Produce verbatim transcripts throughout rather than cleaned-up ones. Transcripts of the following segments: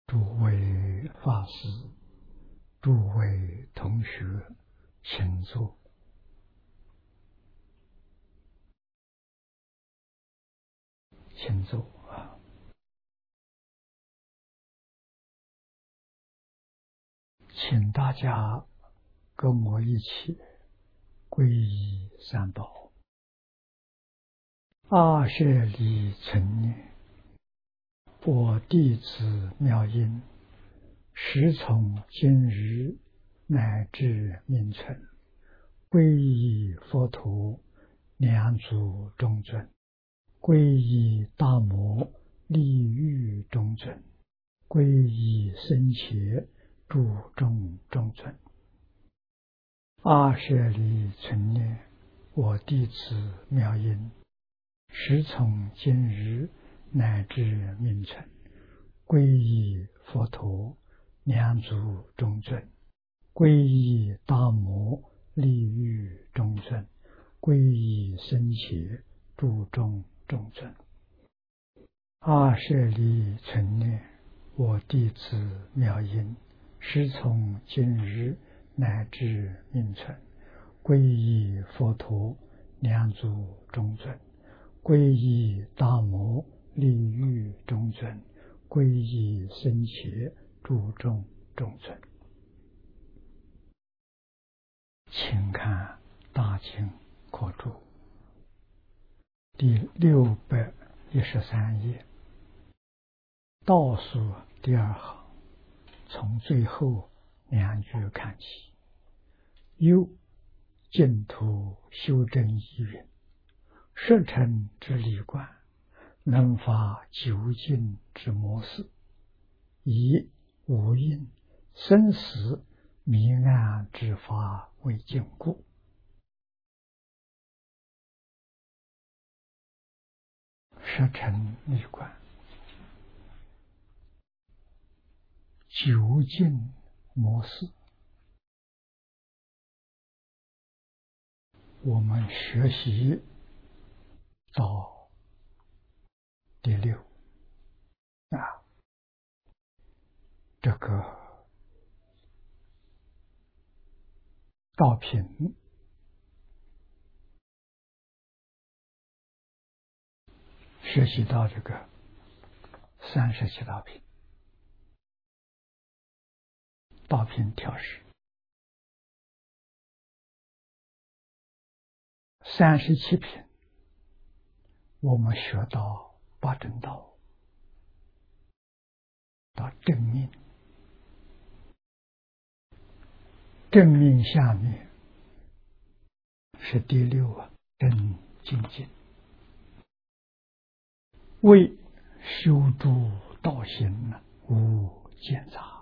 诸位法师、诸位同学，请坐。请坐啊！请大家跟我一起皈依三宝。阿舍利存念，我弟子妙音，时从今日乃至命存，皈依佛陀，两足中尊；皈依大摩，利欲中尊；皈依僧伽，注众中尊。阿舍利存念，我弟子妙音，时从今日乃至命存，皈依佛陀，两足中尊；皈依大摩，利欲中尊；皈依僧伽，注众中尊。阿舍利存念，我弟子妙音，时从今日乃至命存，皈依佛陀，两足中尊；皈依大摩，利欲中尊；皈依僧伽，注众中尊。请看大经课注第六百一十三页，倒数第二行，从最后两句看起。又净土修真意云：摄尘之理观，能发究竟之模式，以无因生死迷暗之法为禁锢。摄尘理观，究竟模式。我们学习到第六啊，这个道品学习到这个三十七道品，道品调试。三十七品，我们学到八正道，到正命，正命下面是第六啊，真精进，为修诸道行无间杂。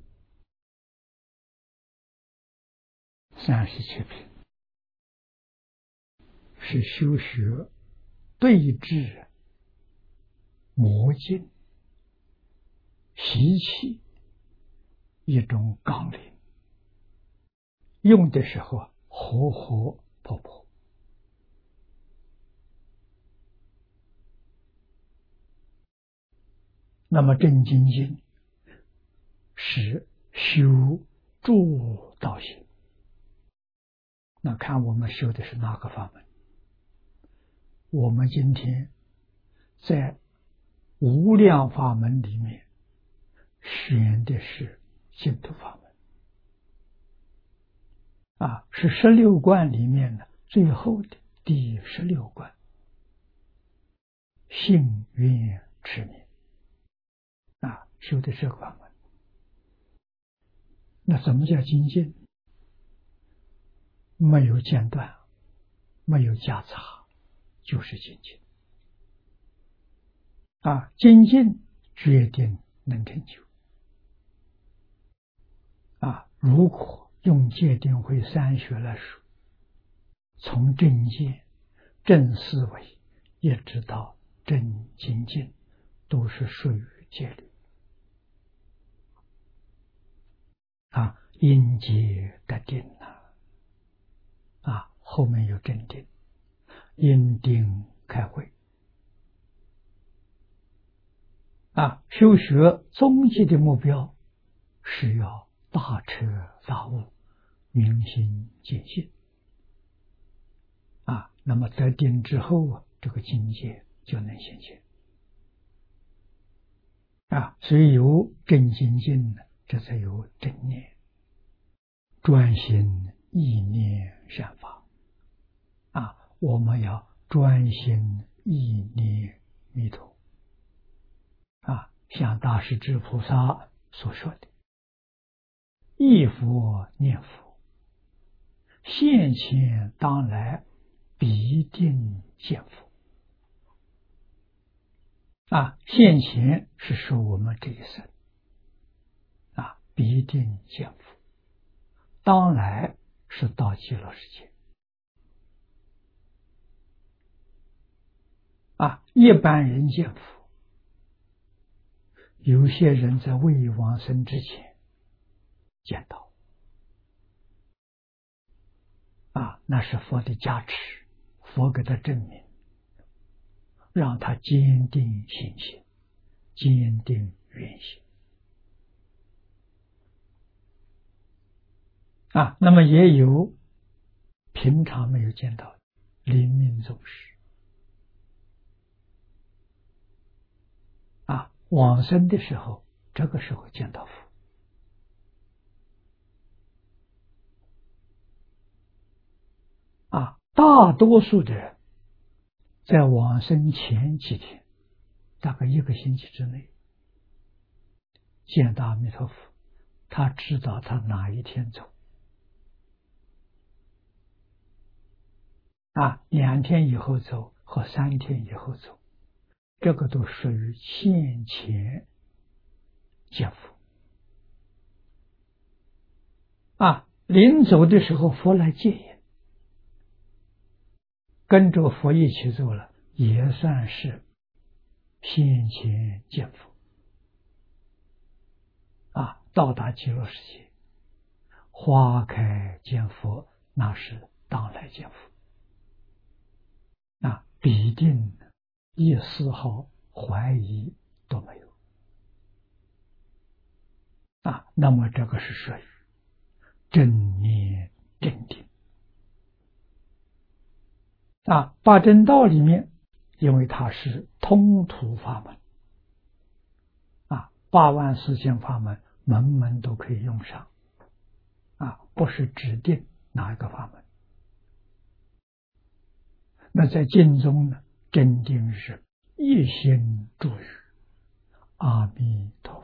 三十七品是修学对治魔境习气一种纲领，用的时候活活泼泼。那么正精进是修诸道行，那看我们修的是哪个法门？我们今天在无量法门里面选的是净土法门啊，是十六观里面的最后的第十六观，信愿持名啊，修的这个法门。那什么叫精进？没有间断，没有夹杂，就是精进啊！精进决定能成就啊！如果用戒定慧三学来说，从正见、正思维一直到正精进，都是属于戒律啊！因戒得定了啊，后面有正定，因定开慧啊，修学终极的目标是要大彻大悟，明心见性。啊，那么得定之后啊，这个境界就能显现。啊，所以有正精进呢，这才有正念，专心意念善法。啊，我们要专心意念弥陀。啊，像大势至菩萨所说的，忆佛念佛，现前当来必定见佛。啊，现前是说我们这一生，啊，必定见佛。当来是到极乐世界。啊，一般人见佛，有些人在未往生之前见到。啊，那是佛的加持，佛给他证明，让他坚定信心，坚定愿心。啊，那么也有平常没有见到的临命终时。啊，往生的时候，这个时候见到佛。啊，大多数的人在往生前几天，大概一个星期之内见到阿弥陀佛，他知道他哪一天走。啊，两天以后走和三天以后走，这个都属于现前见佛。啊，临走的时候佛来接引，跟着佛一起走了，也算是现前见佛。啊，到达极乐世界，花开见佛，那是当来见佛。啊，必定一丝毫怀疑都没有。啊，那么这个是属于正念正定。啊，八正道里面，因为它是通途法门，啊，八万四千法门，门门都可以用上。啊，不是指定哪一个法门。那在经中呢，真定是一心住于阿弥陀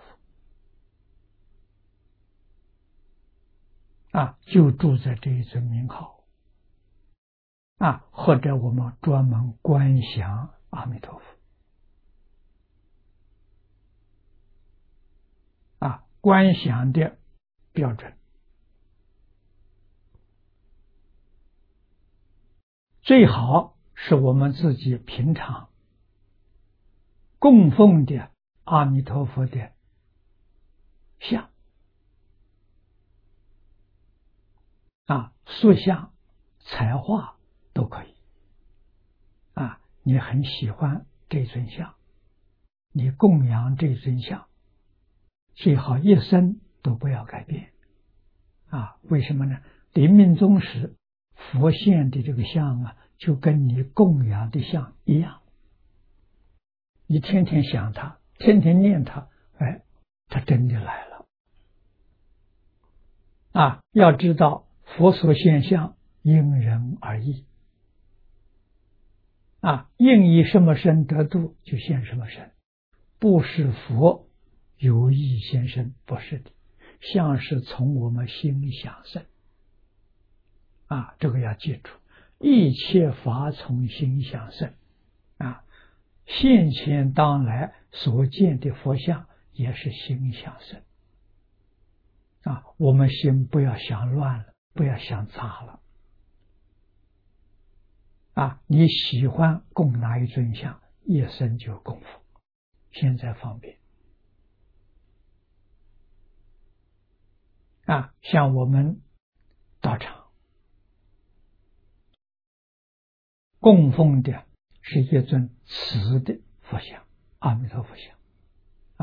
佛。啊，就住在这一尊名号。啊，或者我们专门观想阿弥陀佛。啊，观想的标准，最好是我们自己平常供奉的阿弥陀佛的像。啊，塑像、彩画都可以。啊，你很喜欢这尊像，你供养这尊像，最好一生都不要改变。啊，为什么呢？临命终时，佛现的这个像啊，就跟你供养的像一样。你天天想他，天天念他，哎，他真的来了。啊，要知道佛所现象因人而异。啊，应以什么身得度，就现什么身，不是佛有意现身，不是的，像是从我们心想生。啊，这个要记住，一切法从心想生。啊，现前当来所见的佛像也是心想生。啊，我们心不要想乱了，不要想杂了。啊，你喜欢供哪一尊像，一生就供佛。现在方便。啊，像我们道场供奉的是一尊瓷的佛像，阿弥陀佛像。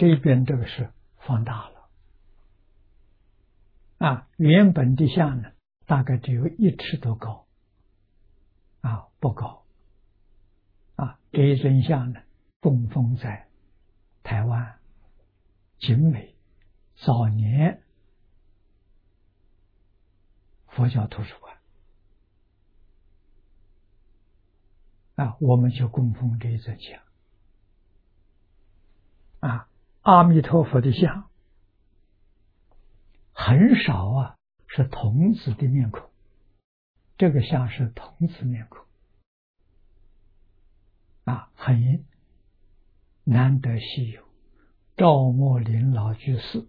这边这个是放大了啊，原本的像呢，大概只有一尺多高啊，不高啊。这一尊像呢，供奉在台湾景美早年佛教图书馆啊，我们就供奉这一尊像啊。阿弥陀佛的像很少啊，是童子的面孔，这个像是童子面孔啊，很难得稀有。赵默林老居士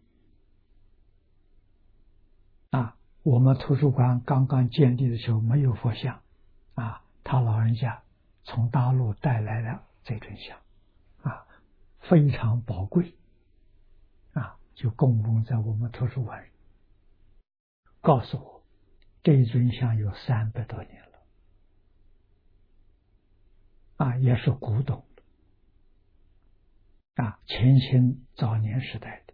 啊，我们图书馆刚刚建立的时候没有佛像啊，他老人家从大陆带来了这尊像啊，非常宝贵啊，就供奉在我们图书馆里。告诉我，这一尊像有三百多年了啊，也是古董啊，乾清早年时代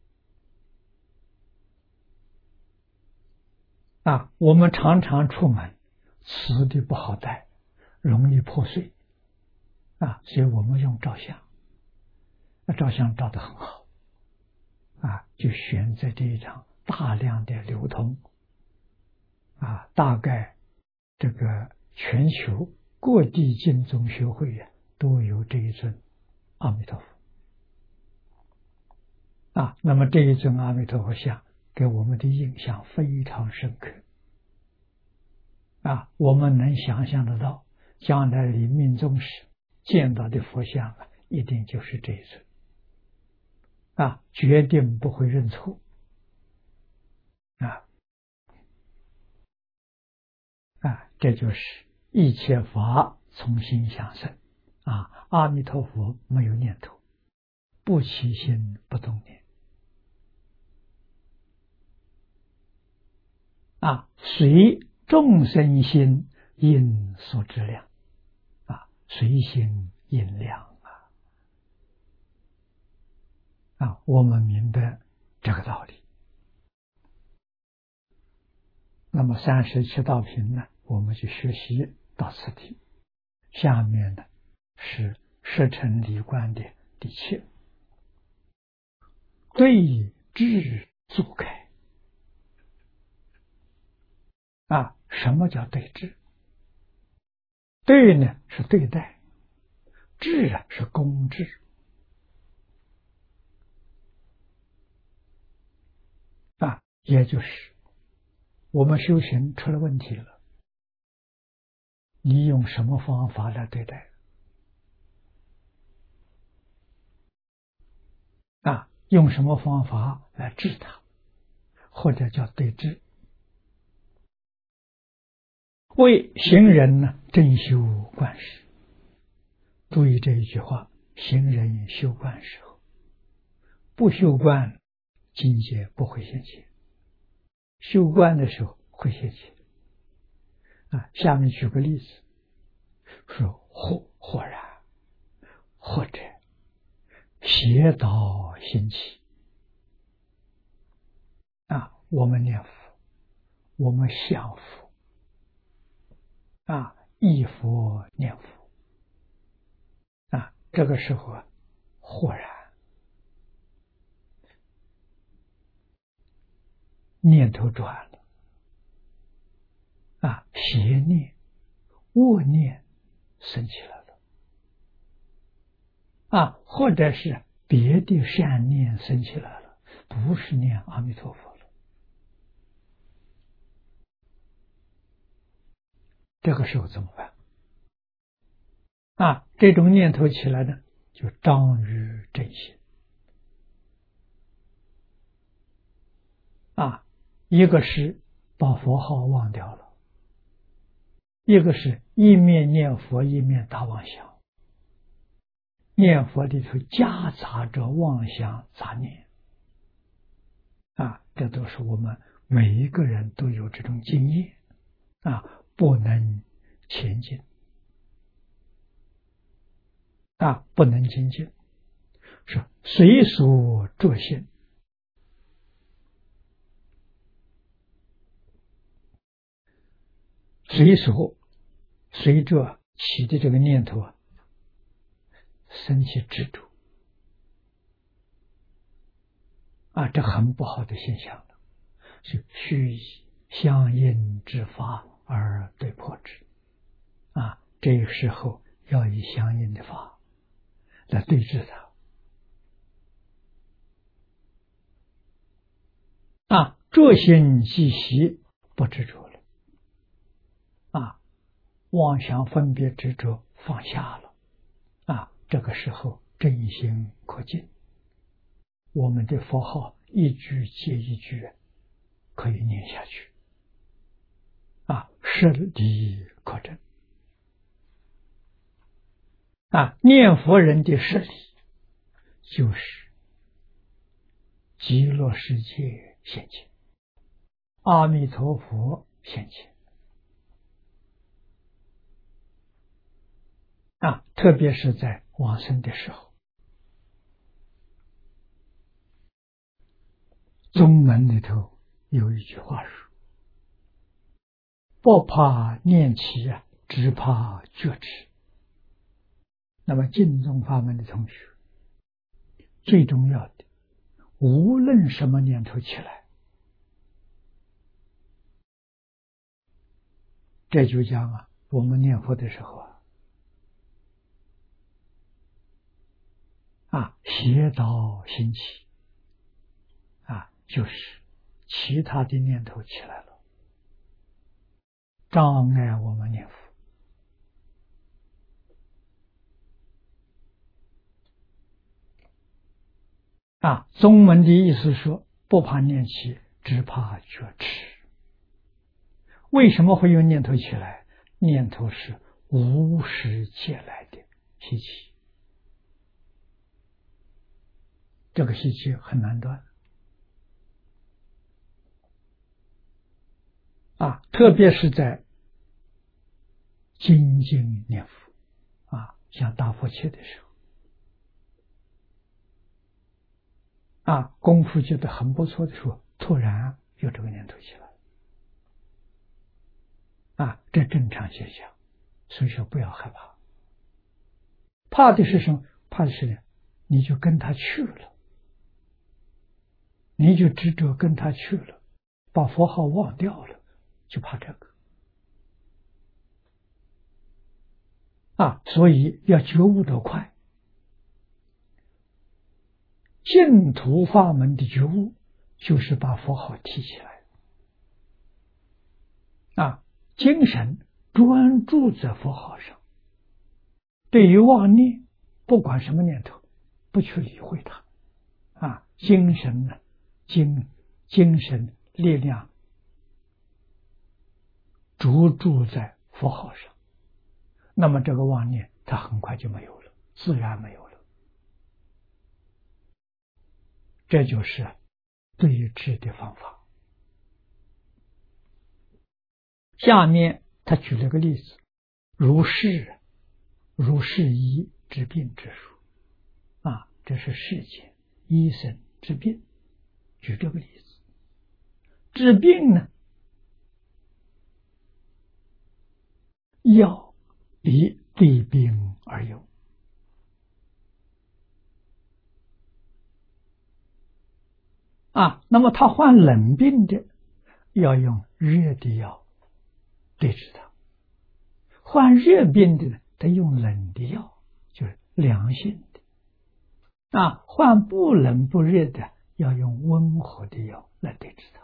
的啊。我们常常出门，瓷的不好带，容易破碎啊，所以我们用照相，那照相照得很好啊，就选择这一张大量的流通啊，大概这个全球各地净宗学会呀都有这一尊阿弥陀佛啊。那么这一尊阿弥陀佛像给我们的印象非常深刻啊，我们能想象得到，将来临命终时见到的佛像啊，一定就是这一尊啊，决定不会认错啊啊，这就是一切法从心想生啊。阿弥陀佛没有念头，不起心不动念啊，随众生心应所知量啊，随心应量啊啊，我们明白这个道理。那么三十七道品呢，我们就学习到此地。下面呢是十乘理观的第七，对治阻开啊。什么叫对治？对呢是对待，治啊是公治啊，也就是我们修行出了问题了，你用什么方法来对待啊？用什么方法来治它，或者叫对治？为行人呢正修观时，注意这一句话，行人修观时候，不修观境界不会现前，修观的时候会现前啊。下面举个例子，说或或然，或者邪道兴起啊，我们念佛，我们想佛啊，忆佛念佛啊，这个时候啊，豁然念头转了啊，邪念恶念生起来了啊，或者是别的善念生起来了，不是念阿弥陀佛了。这个时候怎么办啊？这种念头起来呢，就障于正心啊。一个是把佛号忘掉了，一个是一面念佛一面打妄想，念佛里头夹杂着妄想杂念啊，这都是我们每一个人都有这种经验啊，不能前进啊，不能精进。 是随所着心，随所随着起的这个念头啊，生起执着啊，这很不好的现象了。是须以相应之法而对破之啊，这个时候要以相应的法来对治它啊，着心即息，不执着了啊，妄想分别执着放下了啊，这个时候真心可敬，我们的佛号一句接一句可以念下去啊，实理可证啊，念佛人的实理就是极乐世界现前，阿弥陀佛现前啊，特别是在往生的时候，宗门里头有一句话说，不怕念起啊，只怕觉迟。那么净宗法门的同学，最重要的，无论什么念头起来，这就讲啊，我们念佛的时候啊，啊，邪道兴起啊，就是其他的念头起来了，障碍我们念佛啊。宗门的意思说，不怕念起，只怕觉迟。为什么会有念头起来？念头是无始借来的习气，这个习气很难断啊，特别是在精进念佛啊，像大佛切的时候啊，功夫觉得很不错的时候，突然有这个念头起来啊，这正常现象，所以说不要害怕。怕的是什么？怕的是呢，你就跟他去了，你就执着跟他去了，把佛号忘掉了，就怕这个啊，所以要觉悟得快。净土法门的觉悟，就是把佛号提起来啊，精神专注在佛号上，对于妄念，不管什么念头，不去理会它啊，精神呢，精精神力量专注在佛号上，那么这个妄念它很快就没有了，自然没有了。这就是对治的方法。下面他举了个例子，如是如是医治病之术啊，这是世间医生治病，举这个例子。治病呢，药以对病而用啊，那么他患冷病的要用热的药对治他，患热病的他用冷的药，就是凉性的啊，患不冷不热的要用温和的药来对治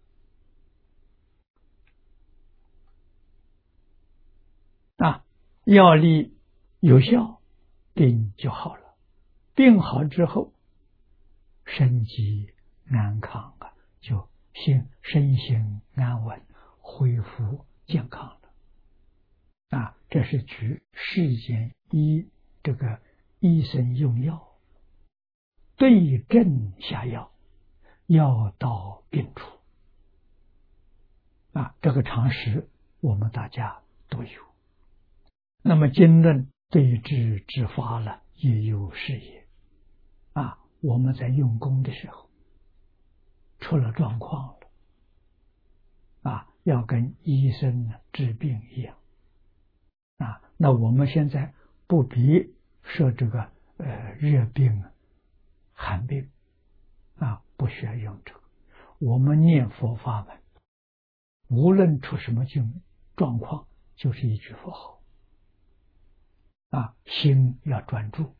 他啊，药力有效，病就好了，病好之后身体安康啊，就心身心安稳，恢复健康了啊！这是举世间医这个医生用药对症下药，药到病除啊！这个常识我们大家都有。那么经论对治之法了，也有是也我们在用功的时候出了状况了，啊，要跟医生治病一样，啊，那我们现在不必说这个呃热病、寒病，啊，不需要用这个。我们念佛法门，无论出什么境状况，就是一句佛号，啊，心要专注，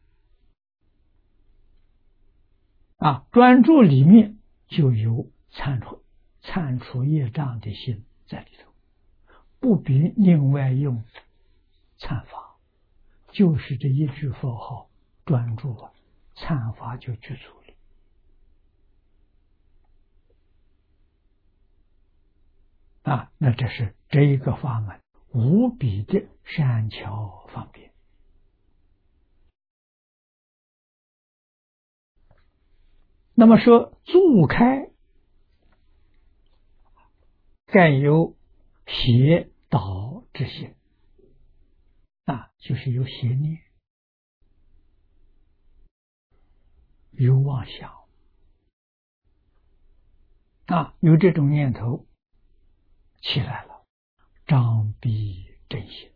啊，专注里面就有铲除铲除业障的心在里头，不必另外用忏法，就是这一句佛号专注啊，忏法就去除了。啊，那这是这一个法门无比的善巧方便。那么说注开，盖有邪导之心，啊，就是有邪念，有妄想，啊，有这种念头起来了，障蔽正心，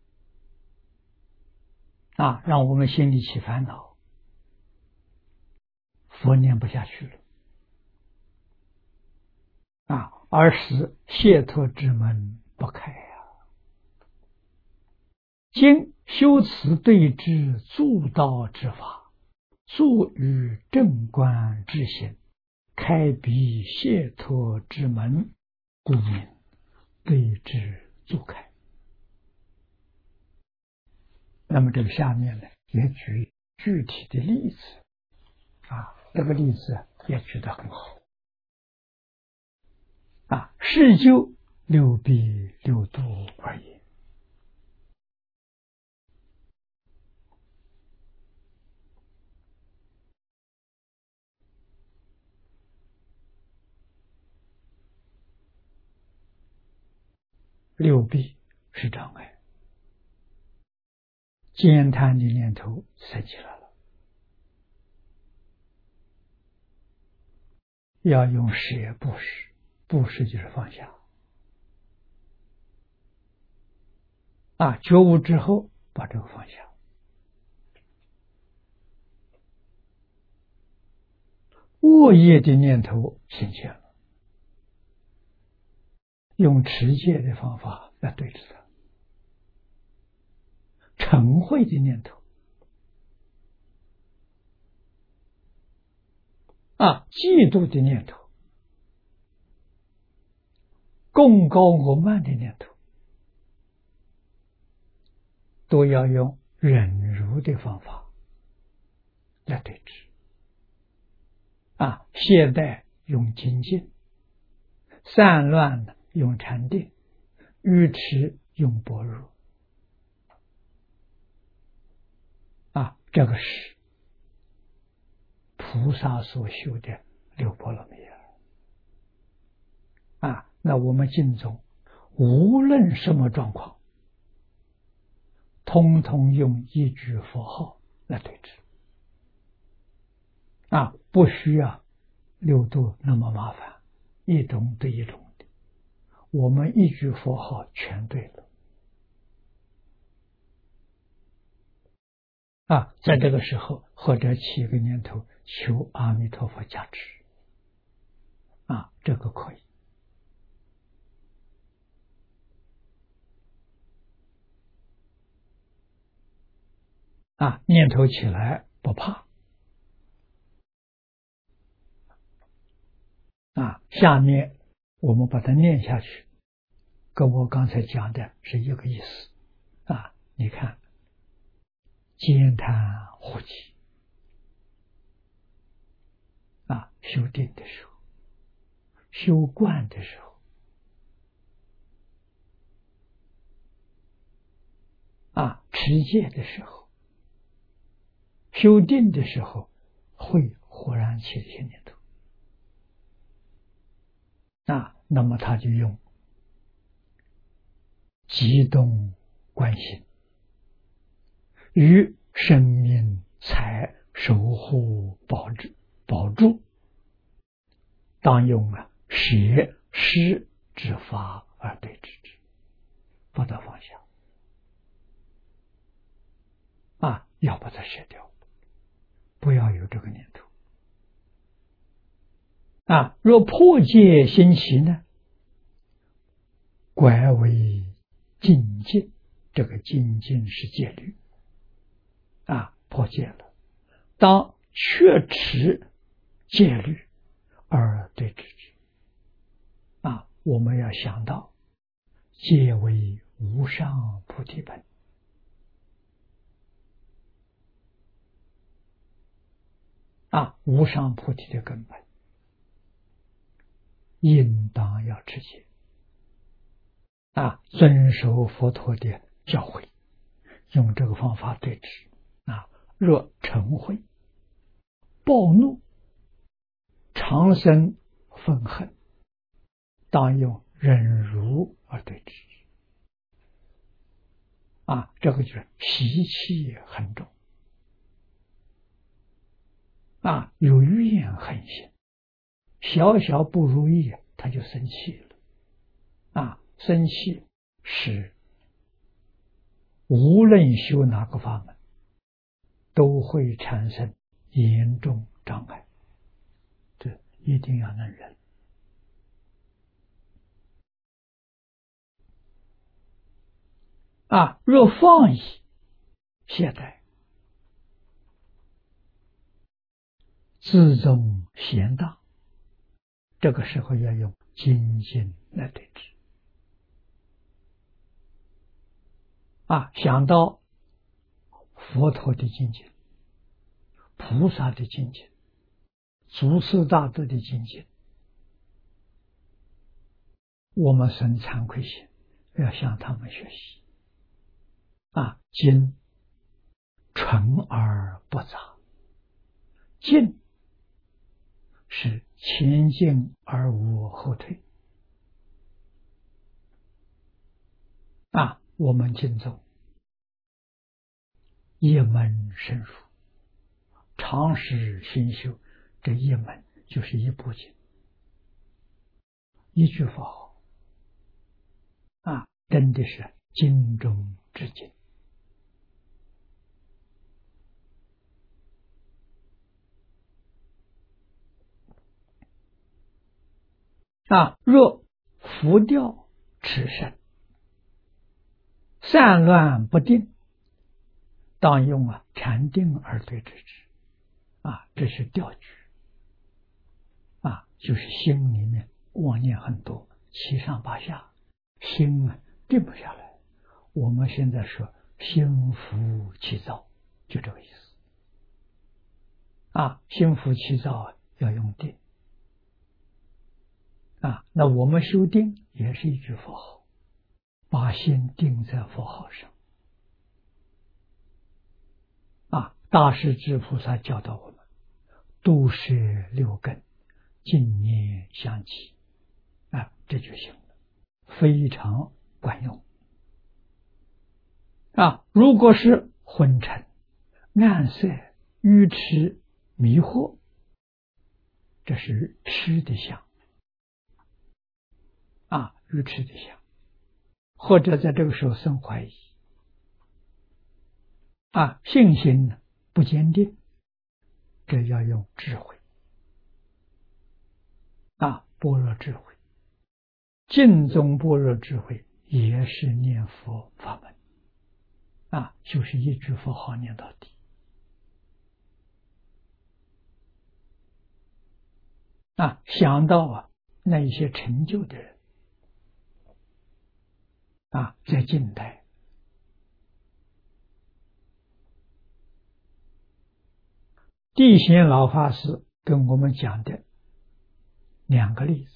啊，让我们心里起烦恼，佛念不下去了，啊，而使解脱之门不开呀。今修此对治助道之法，助于正观之行，开彼解脱之门，故名对治助开。那么这个下面呢，也举具体的例子，啊，这个例子也举得很好。啊，是就六臂六度而已。六臂是障碍，兼贪的念头升起来了，要用舍布施，布施就是放下。啊，觉悟之后把这个放下。恶业的念头升起了，用持戒的方法来对治它。嗔恚的念头，啊，嫉妒的念头，贡高我慢的念头，都要用忍辱的方法来对治。啊，懈怠用精进，散乱用禅定，愚痴用般若。啊，这个是菩萨所修的六波罗蜜啊。那我们净宗无论什么状况，通通用一句佛号来对治。啊，不需要六度那么麻烦，一种对一种的，我们一句佛号全对了。啊，在这个时候或者起一个念头，求阿弥陀佛加持，啊，这个可以。啊，念头起来不怕。啊，下面我们把它念下去，跟我刚才讲的是一个意思。啊，你看，兼贪护己，啊，修定的时候，修观的时候，啊，持戒的时候，修定的时候，会忽然起一些念头。啊，那么他就用激动观心，与生命财守护保住保住，当用啊舍施之法而对治之，不得放下啊！要把它舍掉，不要有这个念头啊！若破戒心起呢，拐为精进，这个精进是戒律啊，破戒了，当确持戒律而对治之啊！我们要想到戒为无上菩提本啊，无上菩提的根本，应当要持戒啊，遵守佛陀的教诲，用这个方法对治啊。若嗔恚、暴怒、常生愤恨，当用忍辱而对治啊。这个就是习气很重啊，有怨恨心，小小不如意他就生气了啊。生气是无论修哪个法门都会产生严重障碍，这一定要能忍啊。若放逸懈怠，自重闲荡，这个时候要用精进来对治啊。想到佛陀的精进、菩萨的精进、祖师大德的精进，我们生惭愧心，要向他们学习啊。精纯而不杂，进是前进而无后退啊。我们经中一门深入，常识心修，这一门就是一部经，一句佛号啊，真的是经中之经啊。若浮调持身，散乱不定，当用啊禅定而对治之啊。这是调举啊，就是心里面妄念很多，七上八下，心啊定不下来。我们现在说心浮气躁，就这个意思啊。心浮气躁啊，要用定啊。那我们修定也是一句佛号，把心定在佛号上啊。大势至菩萨教导我们，度摄六根，净念相继啊，这就行了，非常管用啊。如果是昏沉、暗色、愚痴、迷惑，这是痴的相啊，愚痴的相，或者在这个时候生怀疑啊，信心呢不坚定，这要用智慧啊，般若智慧，净宗般若智慧也是念佛法门啊，就是一句佛号念到底啊。想到啊那一些成就的人啊，在近代地贤老法师跟我们讲的两个例子，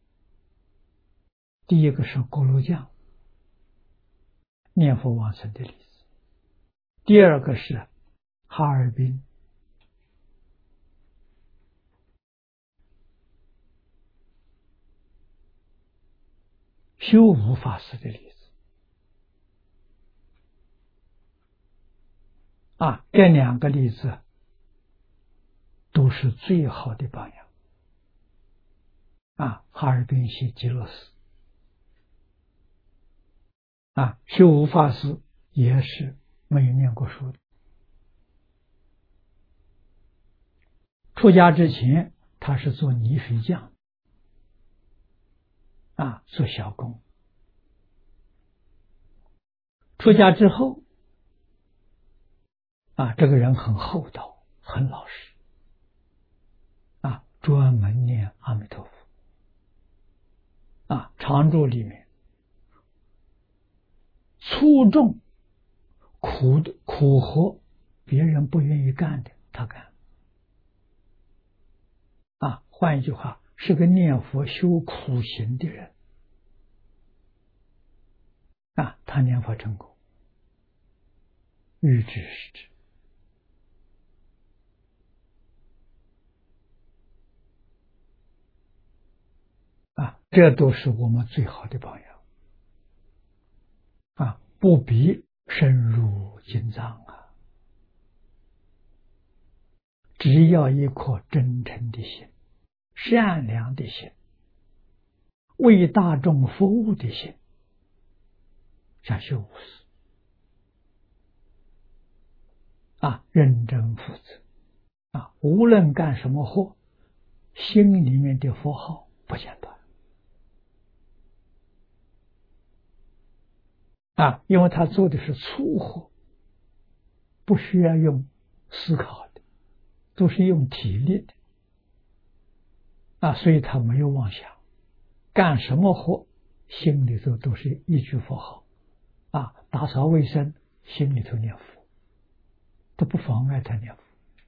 第一个是锅炉匠念佛往生的例子，第二个是哈尔滨修武法师的例子啊。这两个例子都是最好的榜样。啊，哈尔滨西极乐寺，啊，修无法师也是没有念过书的。出家之前，他是做泥水匠，啊，做小工。出家之后，啊，这个人很厚道，很老实，啊，专门念阿弥陀佛。啊，常住里面，粗重苦的苦活，别人不愿意干的，他干。啊，换一句话，是个念佛修苦行的人。啊，他念佛成功，欲知是知。啊，这都是我们最好的榜样。啊，不必深入经藏啊，只要一颗真诚的心、善良的心、为大众服务的心，像修无私啊，认真负责啊，无论干什么活，心里面的佛号不间断。啊，因为他做的是粗活，不需要用思考的，都是用体力的。啊，所以他没有妄想，干什么活心里头都是一句佛号。啊，打扫卫生心里头念佛，都不妨碍他念佛。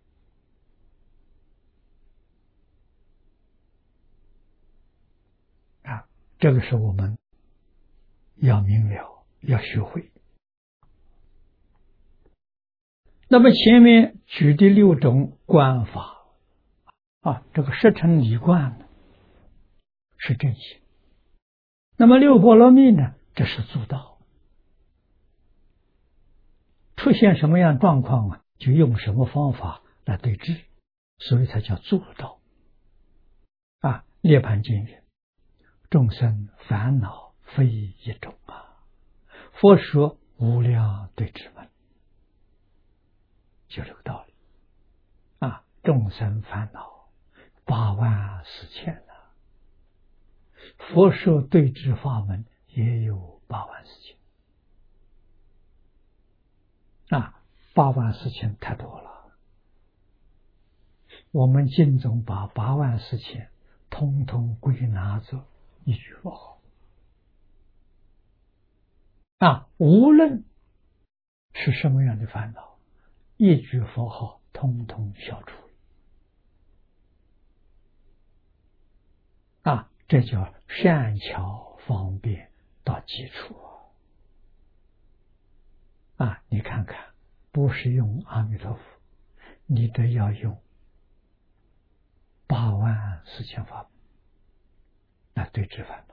啊，这个是我们要明了，要学会。那么前面举的六种观法啊，这个十乘理观呢是正行，那么六波罗蜜呢，这是助道。出现什么样状况啊，就用什么方法来对治，所以它叫助道。啊，涅槃经云：众生烦恼非一种啊，佛说无量对治门，就这个道理。啊，众生烦恼八万四千啊，佛说对治法门也有八万四千。啊，八万四千太多了，我们净宗把八万四千通通归纳作一句佛号。啊，无论是什么样的烦恼，一句佛号通通消除。啊，这叫善巧方便到基础。啊，你看看，不是用阿弥陀佛，你得要用八万四千法门来对治烦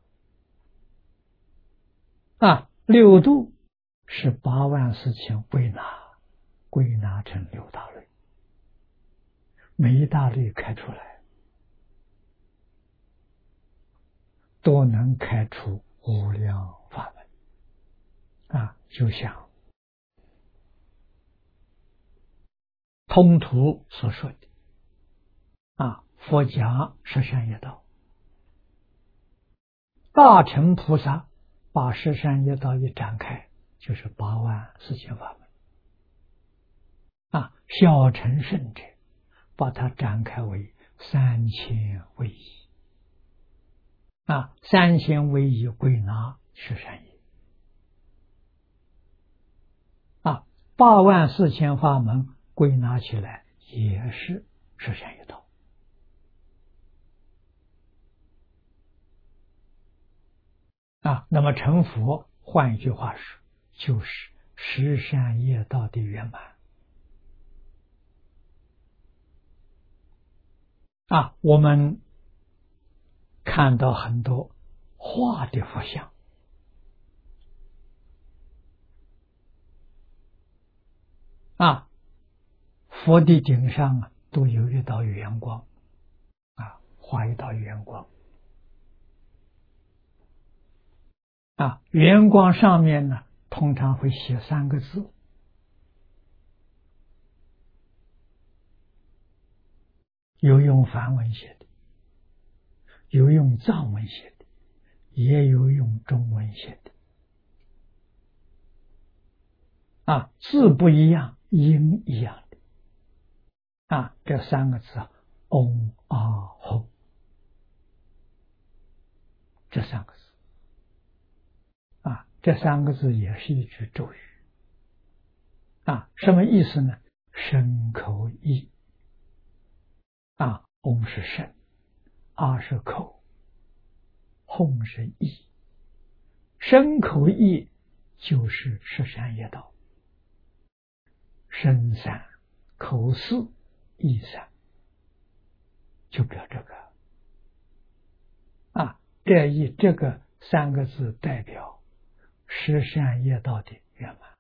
恼。啊，六度是八万四千归纳，归纳成六大类，每一大类开出来，都能开出无量法门。啊，就像通途所说的啊，佛讲十善业道，大乘菩萨把十善业道一展开，就是八万四千法门。啊，小乘圣者把它展开为三千为一。啊，三千为一归纳十善业。啊，八万四千法门归纳起来也是十善业道。啊，那么成佛，换一句话说，就是十善业道的圆满。啊，我们看到很多画的佛像，啊，佛的顶上啊都有一道圆光啊，画一道圆光啊，圆光上面呢，通常会写三个字，有用梵文写的，有用藏文写的，也有用中文写的啊，字不一样，音一样的啊，这三个字嗡啊吽，这三个字啊，这三个字也是一句咒语啊，什么意思呢？身口意啊，嗡是身，啊是口，吽是意，身口意就是十善业道，身三、口四、意三，就表这个啊，这一这个三个字代表十善业道的圆满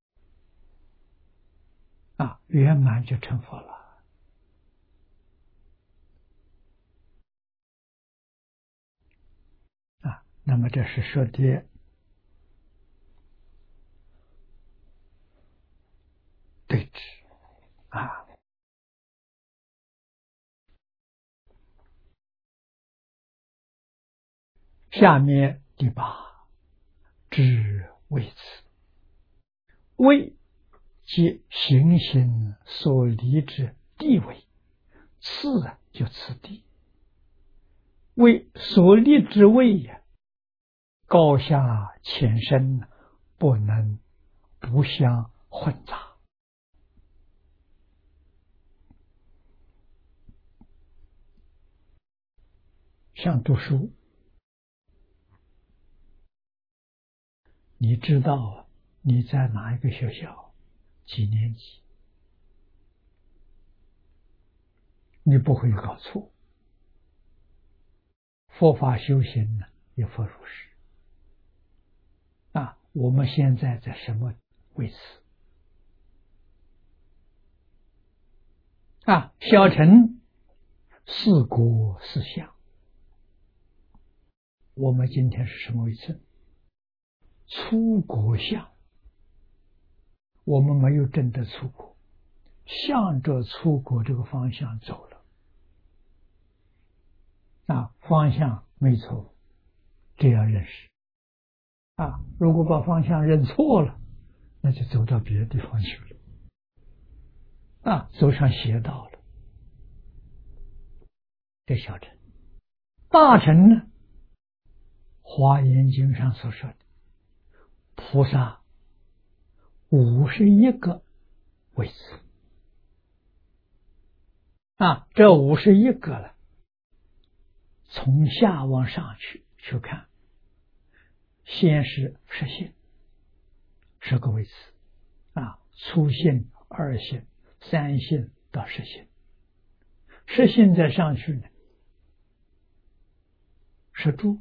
啊，圆满就成佛了啊。那么这是说的对治啊。下面第八，知位次，位即行星所立之地位，次啊就次第，为所立之位呀，高下浅深，不能不相混杂。像读书，你知道你在哪一个学校，几年级，你不会搞错。佛法修行呢，也佛如是啊。我们现在在什么位置啊？小乘四国四相，我们今天是什么位置？出国相。我们没有真的出国，向着出国这个方向走了啊，方向没错，这样认识啊。如果把方向认错了，那就走到别的地方去了啊，走上邪道了。这小乘，大乘呢？华严经上所说的菩萨五十一个位置啊，这五十一个了，从下往上去去看，先是实性，十个位置啊，初性、二性、三性到实性，实性再上去呢，是住，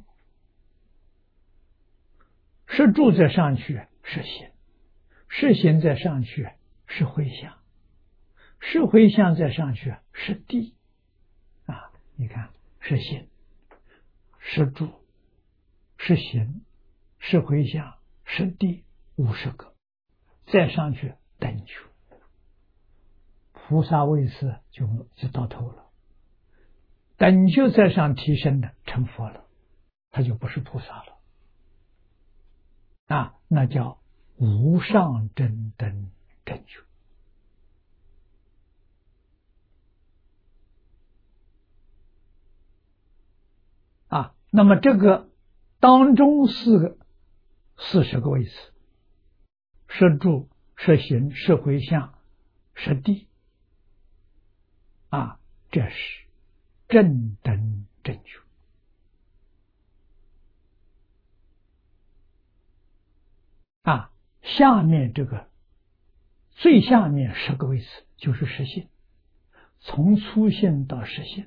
是住再上去是心，是心再上去是回向，是回向再上去是地啊。你看，是心，是住，是行，是回向，是地，五十个，再上去等觉，菩萨位次就就到头了。等觉再上提升了，成佛了，他就不是菩萨了啊，那叫无上正等正觉啊。那么这个当中四个四十个位次，是住，是行，是回向，是地啊，这是正等正觉啊。下面这个最下面十个位次就是实性，从初性到实性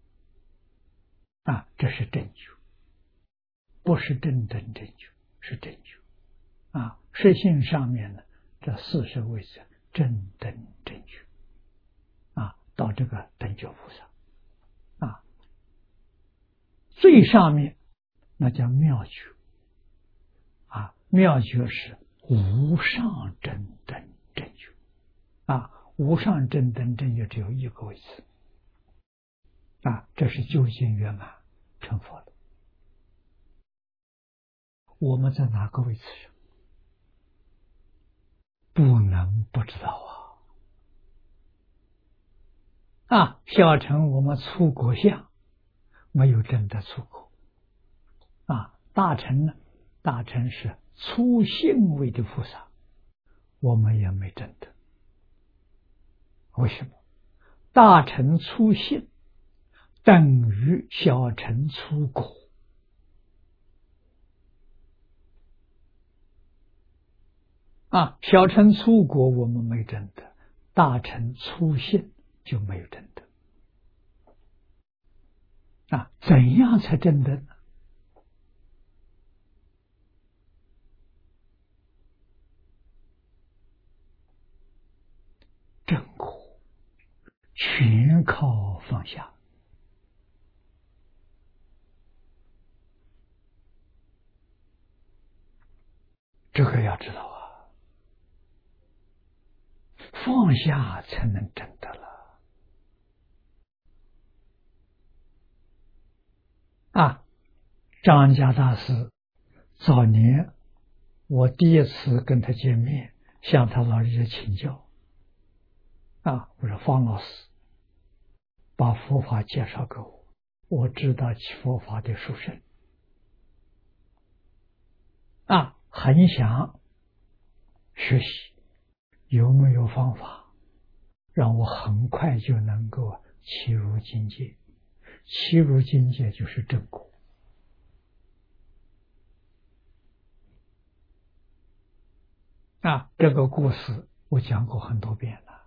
啊，这是正觉，不是正等正觉，是正觉啊。实性上面呢，这四十位次正等正觉啊， 到这个等觉菩萨啊。最上面那叫妙觉啊，妙觉是无上正等正觉啊，无上正等正觉只有一个位置啊，这是究竟圆满成佛了。我们在哪个位置上？不能不知道啊！啊，小乘我们出国相没有真的出国啊，大乘呢？大乘是出性位的菩萨，我们也没真的。为什么？大乘出性等于小乘出果啊，小乘出果我们没真的，大乘出性就没有真的啊。怎样才真的呢？正果全靠放下。这个要知道啊，放下才能真的了啊！张家大师早年我第一次跟他见面，向他老人家请教啊，我说方老师把佛法介绍给我，我知道佛法的殊胜啊，很想学习，有没有方法让我很快就能够契入境界？契入境界就是正果啊！这个故事我讲过很多遍了。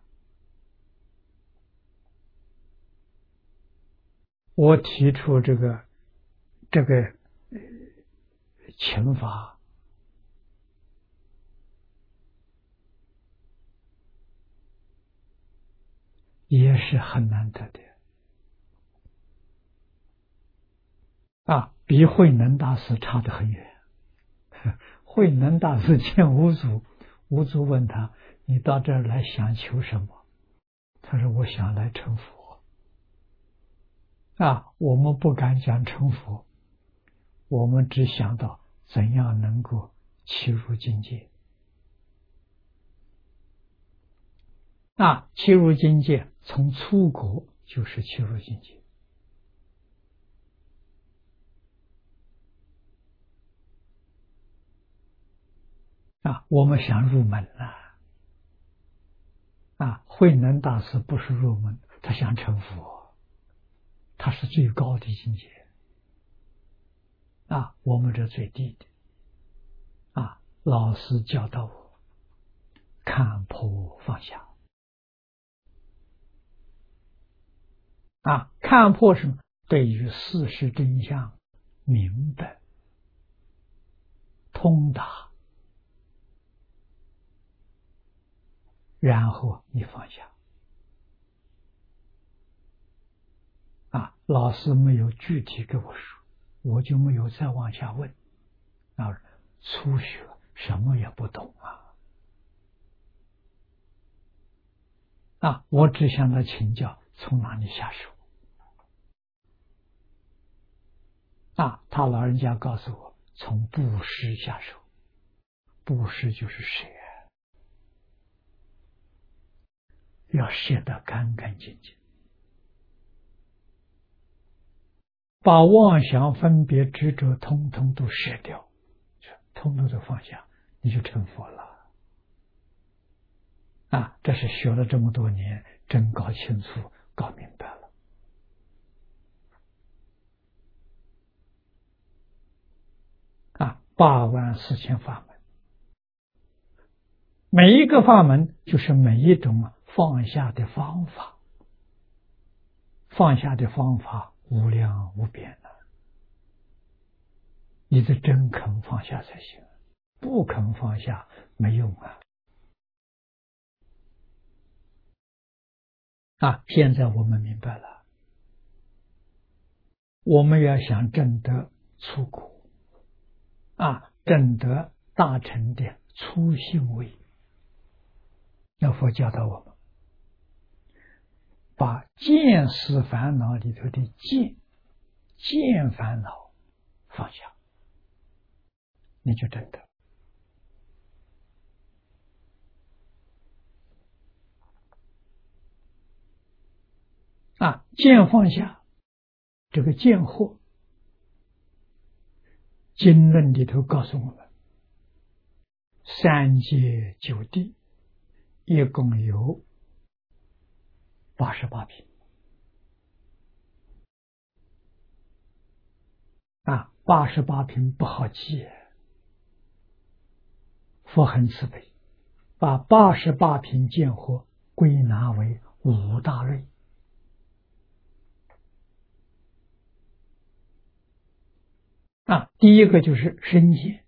我提出这个这个请法，也是很难得的啊，比慧能大师差得很远。慧能大师见五祖，五祖问他：“你到这儿来想求什么？”他说：“我想来成佛。”啊，我们不敢讲成佛，我们只想到怎样能够契入境界。啊，契入境界，从出国就是契入境界。啊，我们想入门了。啊，慧能大师不是入门，他想成佛，他是最高的境界。啊，我们这最低的。啊，老师教导我看破放下。啊，看破什么？对于事实真相明白通达，然后你放下。啊，老师没有具体跟我说，我就没有再往下问。啊，初学什么也不懂啊！啊，我只向他请教从哪里下手。啊，他老人家告诉我，从布施下手。布施就是舍，要舍得干干净净，把妄想分别执着通通都舍掉，通通都放下，你就成佛了。啊，这是学了这么多年，真搞清楚、搞明白了。啊，八万四千法门，每一个法门就是每一种放下的方法，放下的方法无量无边的。你得真肯放下才行，不肯放下没用啊。 啊，现在我们明白了，我们要想证得出果，啊，证得大乘的初性位，那佛教导我们，把见思烦恼里头的见见烦恼放下，你就证得。啊，见放下，这个见惑，经论里头告诉我们，三界九地一共有八十八品。啊，八十八品不好记，佛很慈悲，把八十八品见惑归纳为五大类。啊，第一个就是身见，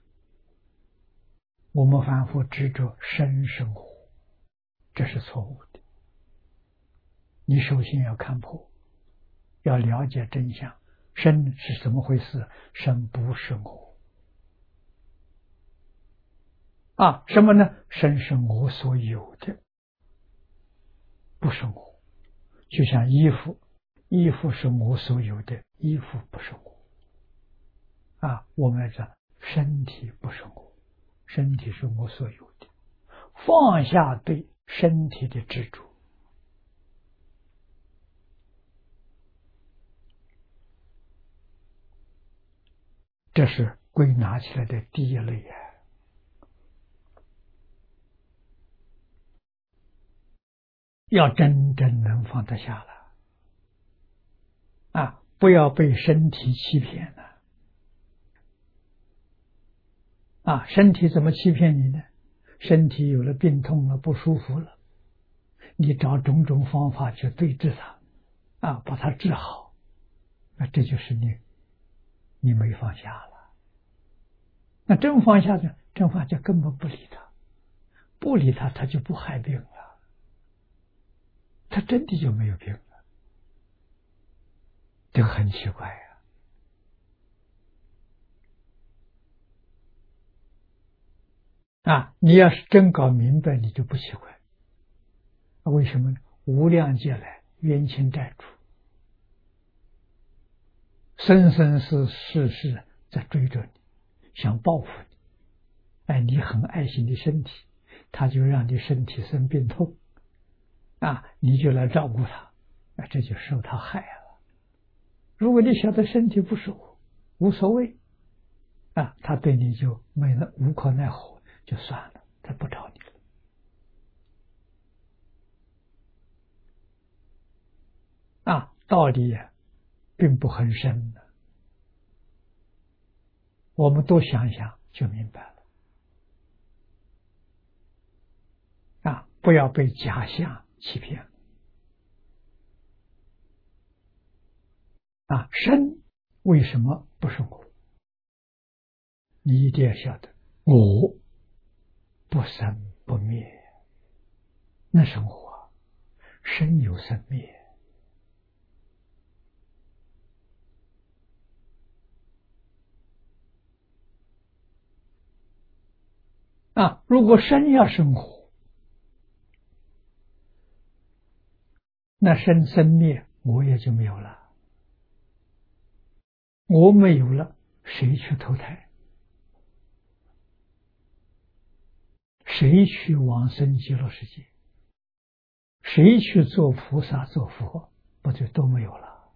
我们反复执着身生活，这是错误的。你首先要看破，要了解真相，身是怎么回事？身不生活。啊，什么呢？身是我所有的，不生活。就像衣服，衣服是我所有的，衣服不生活。啊，我们要讲身体不生活，身体是我所有的，放下对身体的执着。这是归纳起来的第一类啊。要真正能放得下了，啊，不要被身体欺骗了。啊，身体怎么欺骗你呢？身体有了病痛了，不舒服了，你找种种方法去对治它，啊，把它治好，那这就是你，你没放下了。那真放下呢？真放下根本不理他，不理他，他就不害病了，他真的就没有病了，这个很奇怪呀。啊，你要是真搞明白，你就不奇怪。为什么呢？无量劫来冤亲债主，生生世世世在追着你，想报复你。哎，你很爱惜你身体，他就让你身体生病痛，啊，你就来照顾他，啊，这就受他害了。如果你晓得身体不舒服，无所谓，啊，他对你就没了无可奈何，就算了，他不找你了。啊，道理并不很深的，我们多想想就明白了。啊，不要被假象欺骗。啊，身为什么不是我？你一定要晓得，我不生不灭，那生活生有生灭。啊，如果生要生活，那生生灭我也就没有了。我没有了，谁去投胎？谁去往生极乐世界？谁去做菩萨做佛？不就都没有了？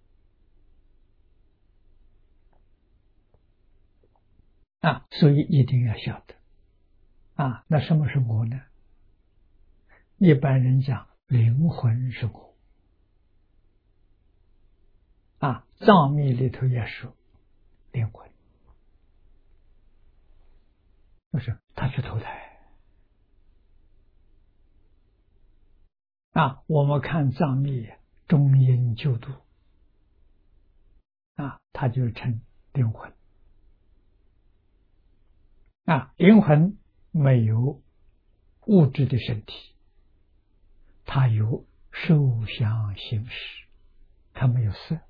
啊，所以一定要晓得。啊，那什么是我呢？一般人讲灵魂是我。啊，藏密里头也说灵魂，就是他去投胎。啊，我们看藏密中阴救度，啊，他就称灵魂。啊，灵魂没有物质的身体，它有受想行识，它没有色。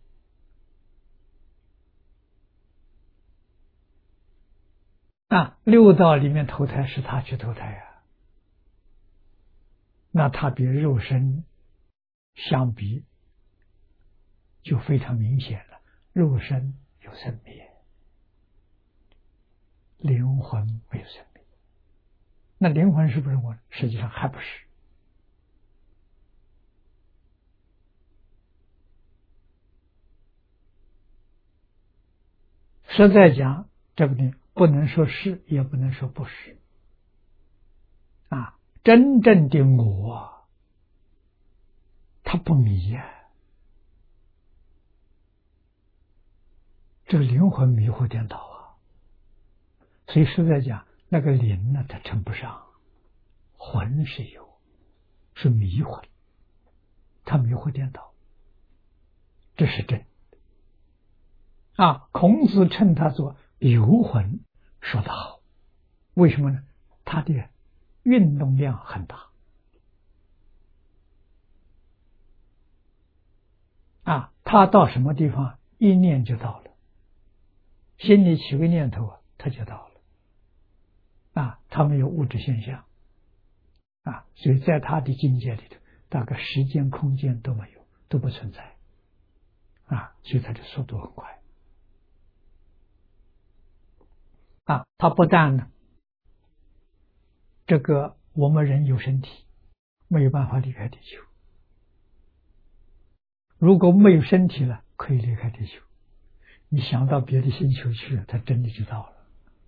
啊，六道里面投胎是他去投胎啊，那他比肉身相比就非常明显了。肉身有生灭，灵魂没有生灭。那灵魂是不是我？实际上还不是。实在讲，这个呢，不能说是，也不能说不是。啊，真正的我，它不迷呀、啊。这个灵魂迷惑颠倒啊，所以实在讲，那个灵呢，它称不上，魂是有，是迷魂，它迷惑颠倒，这是真啊。孔子称它做游魂，说得好，为什么呢？它的运动量很大啊，它到什么地方，一念就到了。心里起个念头啊，它就到了啊，它没有物质现象啊，所以在它的境界里头，大概时间空间都没有，都不存在啊，所以它的速度很快啊。它不但呢，这个我们人有身体，没有办法离开地球，如果没有身体了，可以离开地球，你想到别的星球去，它真的就到了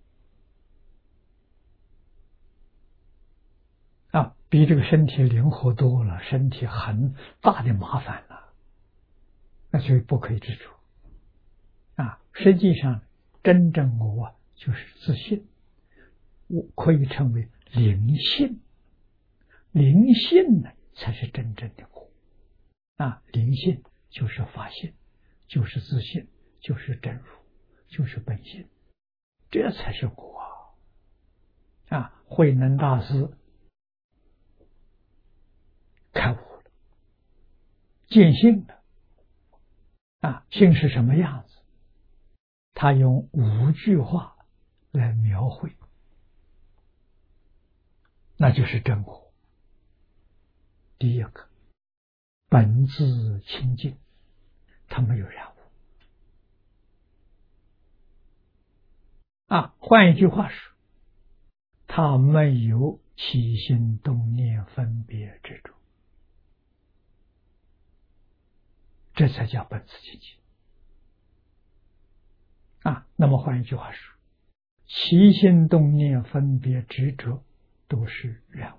啊，比这个身体灵活多了，身体很大的麻烦了，那所以不可以执着啊。实际上，真正我啊，就是自信，我可以称为灵性，灵性呢才是真正的我啊。灵性就是法性，就是自信，就是真如，就是本性，这才是我啊。慧能大师开悟了，见性了啊。性是什么样子？他用五句话来描绘，那就是真我。第一个，本自清净，他没有染污啊。换一句话说，他没有起心动念分别执着，这才叫本自清净啊。那么换一句话说，起心动念分别执着都是染污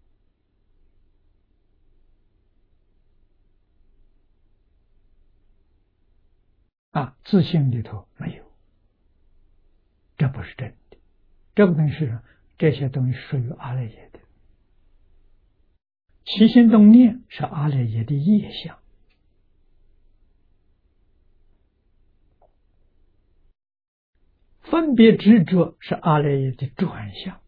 啊，自信里头没有，这不是真的。这个东西是这些东西属于阿赖耶的，起心动念是阿赖耶的业相，分别执着是阿赖耶的转向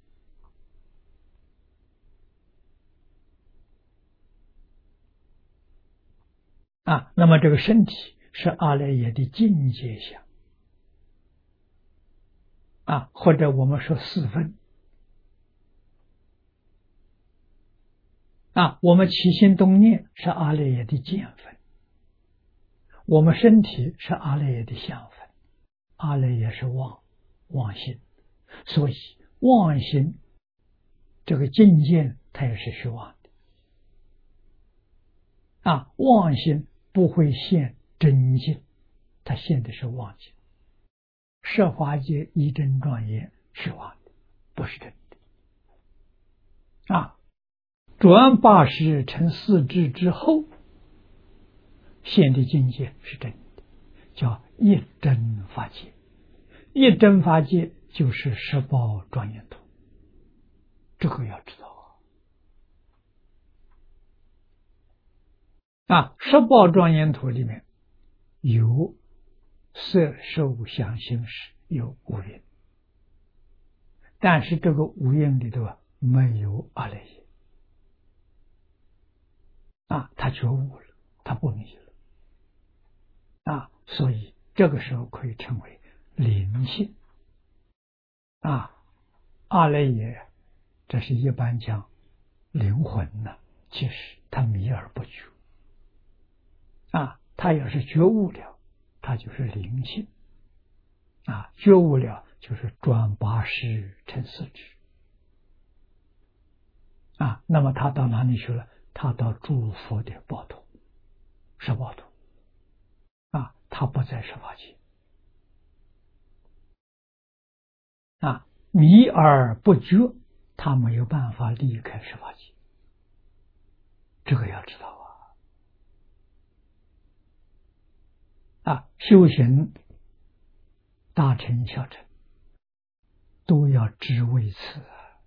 啊。那么这个身体是阿赖耶的境界相啊，或者我们说四分啊。我们起心动念是阿赖耶的见分，我们身体是阿赖耶的相分，阿赖耶是妄妄心，所以妄心这个境界它也是虚妄的啊。妄心不会现真境，它现的是妄境。设法界一真庄严是妄的，不是真的啊。转八识成四智之后现的境界是真的，叫一真法界。一真法界就是十报庄严图，这个要知道啊。十报庄严图里面有色受想行识，有五蕴，但是这个五蕴里头啊没有阿赖耶啊，他觉悟了，他不迷了啊，所以这个时候可以称为灵性啊。阿赖耶，这是一般讲灵魂呢，其实他迷而不觉啊，他要是觉悟了，他就是灵性啊，觉悟了就是转八识成四智啊。那么他到哪里去了？他到诸佛的报土，十报土啊，他不在十法界啊，迷而不觉，他没有办法离开十法界，这个要知道啊。啊，修行大乘小乘都要知为此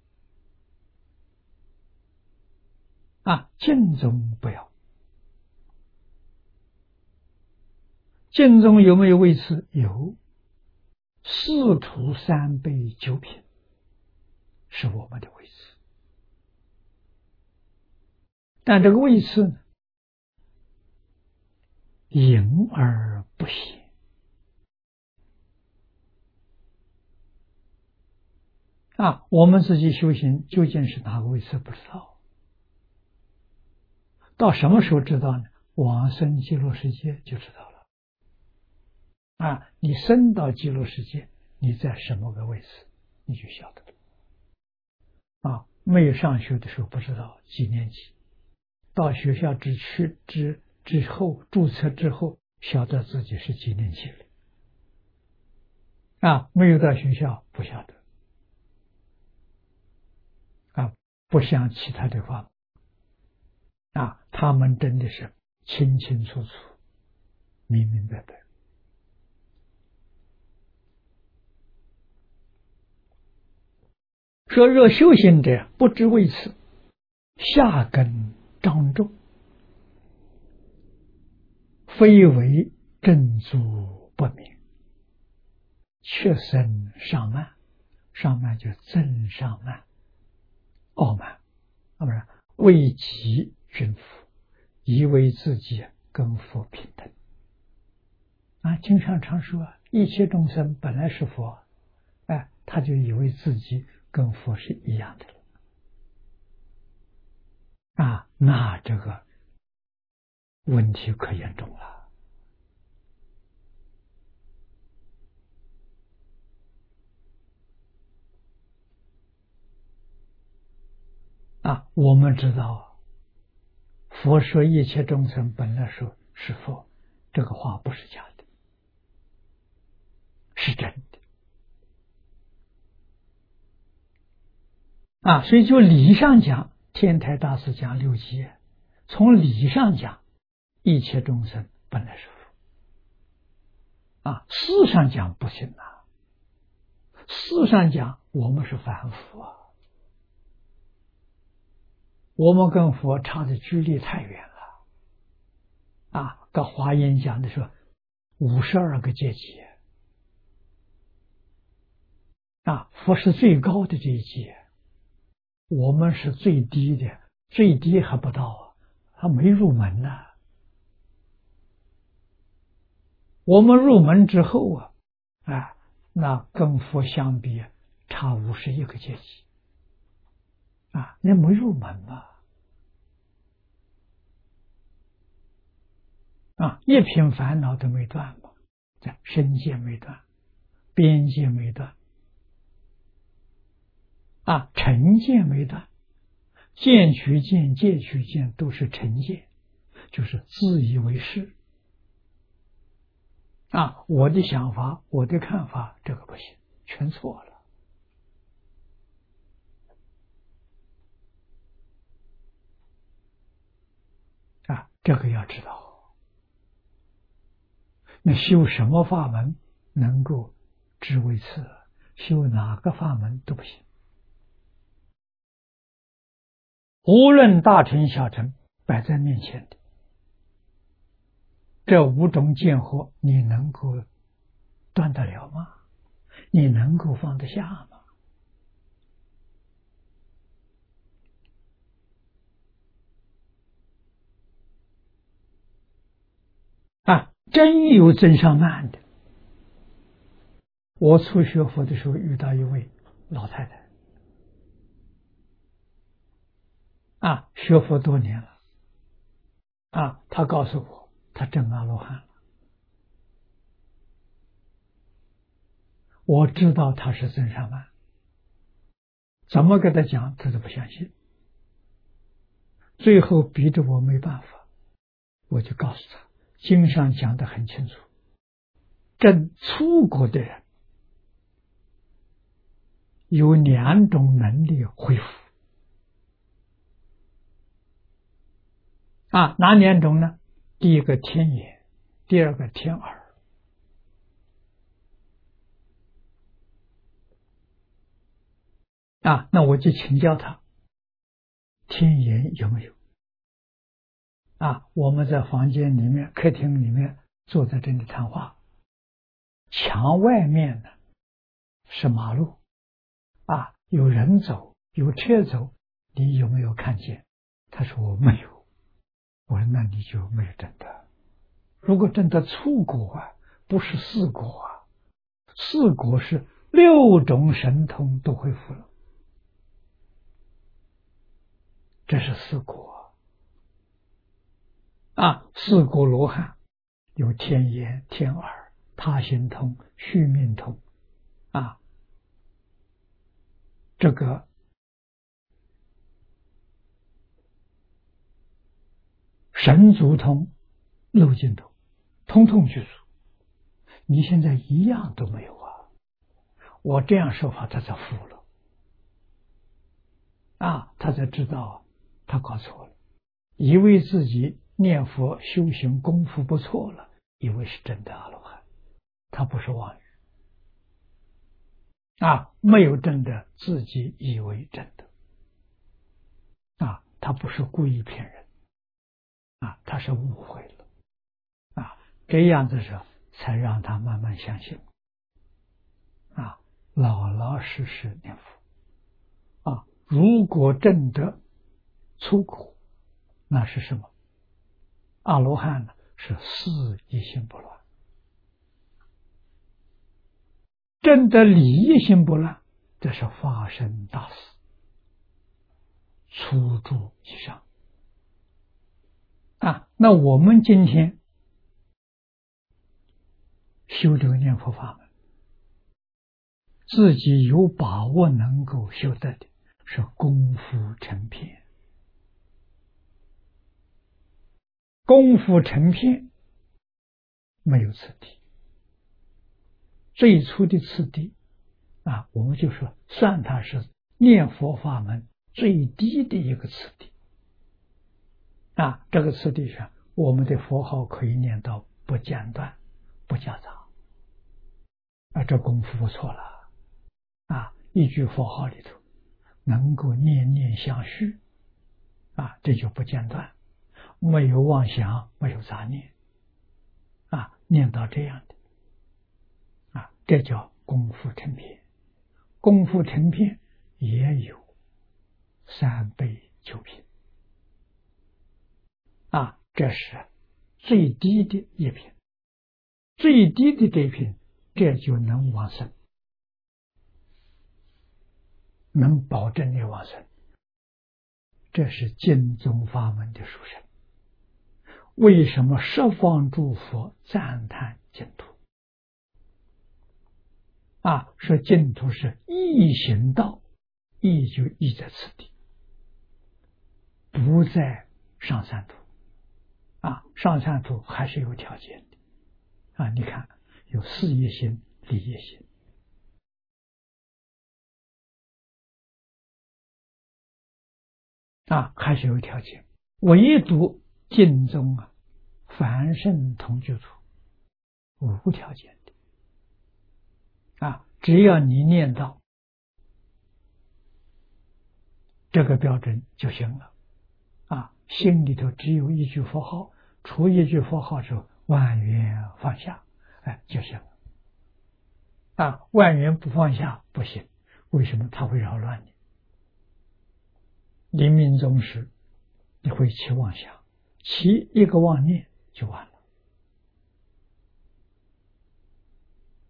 啊，净宗不要。净宗有没有位次？有，四徒三辈九品是我们的位次，但这个位次呢，隐而不显啊。我们自己修行究竟是哪个位次不知道，到什么时候知道呢？往生极乐世界就知道了啊。你升到极乐世界，你在什么个位置，你就晓得了啊。没有上学的时候不知道几年级，到学校之去之之后注册之后，晓得自己是几年级了啊。没有到学校不晓得啊，不像其他的话啊，他们真的是清清楚楚、明明白白。说若修行者不知为此，下根障重，非为正足不明，却生上慢。上慢就增上慢，傲慢啊，不是为己驯服，以为自己跟佛平等啊。经常常说一切众生本来是佛，哎，他就以为自己跟佛是一样的了啊，那这个问题可严重了啊。我们知道佛说一切众生本来说是佛，这个话不是假的，是真的啊。所以就理上讲，天台大师讲六界，从理上讲一切众生本来是佛啊，事上讲不行啊，事上讲我们是凡夫啊，我们跟佛差的距离太远了啊。跟华严讲的说五十二个阶级啊，佛是最高的这一阶，我们是最低的，最低还不到啊，还没入门呢、啊。我们入门之后啊，啊，那跟佛相比差五十一个阶级啊，那没入门嘛。啊，一品烦恼都没断嘛，这身界没断，边界没断，啊，尘界没断，见取见、戒取见都是尘界，就是自以为是啊，我的想法，我的看法，这个不行，全错了啊，这个要知道。那修什么法门能够知为此？修哪个法门都不行。无论大乘小乘摆在面前的这五种见惑，你能够断得了吗？你能够放得下吗？ 真有增上慢的。我初学佛的时候遇到一位老太太，啊，学佛多年了，啊，她告诉我，她证阿罗汉了。我知道她是增上慢，怎么跟她讲，她都不相信。最后逼着我没办法，我就告诉她，经上讲得很清楚，证初果的人有两种能力恢复。啊，哪两种呢？第一个天眼，第二个天耳。啊，那我就请教他，天眼有没有？啊，我们在房间里面、客厅里面坐在这里谈话，墙外面呢是马路，啊，有人走，有车走，你有没有看见？他说我没有。我说那你就没有证得。如果证得初果啊，不是四果啊，四果是六种神通都恢复了，这是四果啊。四果罗汉有天眼、天耳、他心通、续命通啊，这个神足通、漏尽通，通通具足。你现在一样都没有啊！我这样说法，他才服了啊，他才知道他搞错了，以为自己念佛修行功夫不错了，以为是真的阿罗汉，他不是妄语啊，没有真的，自己以为真的啊，他不是故意骗人啊，他是误会了啊，这样子时候才让他慢慢相信啊，老老实实念佛啊。如果证得初果，那是什么？阿罗汉呢？是四一心不乱。证得理一心不乱，这是发生大事，初住以上啊。那我们今天修这个念佛法门，自己有把握能够修得的，是功夫成片。功夫成片没有次第，最初的次第啊，我们就说算它是念佛法门最低的一个次第啊。这个次第上，我们的佛号可以念到不间断、不夹杂啊，这功夫不错了啊。一句佛号里头能够念念相续啊，这就不间断，没有妄想，没有杂念啊，念到这样的啊，这叫功夫成片。功夫成片也有三倍九品啊，这是最低的一品，最低的这一品，这就能往生，能保证你往生。这是净宗法门的殊胜。为什么十方诸佛赞叹净土啊？说净土是易行道，易就易在此地，不在上三途啊。上三途还是有条件的啊。你看有事业心、理业心啊，还是有条件。唯独净宗啊，凡圣同居土无条件的啊，只要你念到这个标准就行了啊。心里头只有一句佛号，除一句佛号之后，万缘放下，哎就行了啊。万缘不放下不行，为什么？它会扰乱你。临命终时，你会起妄想，起一个妄念就完了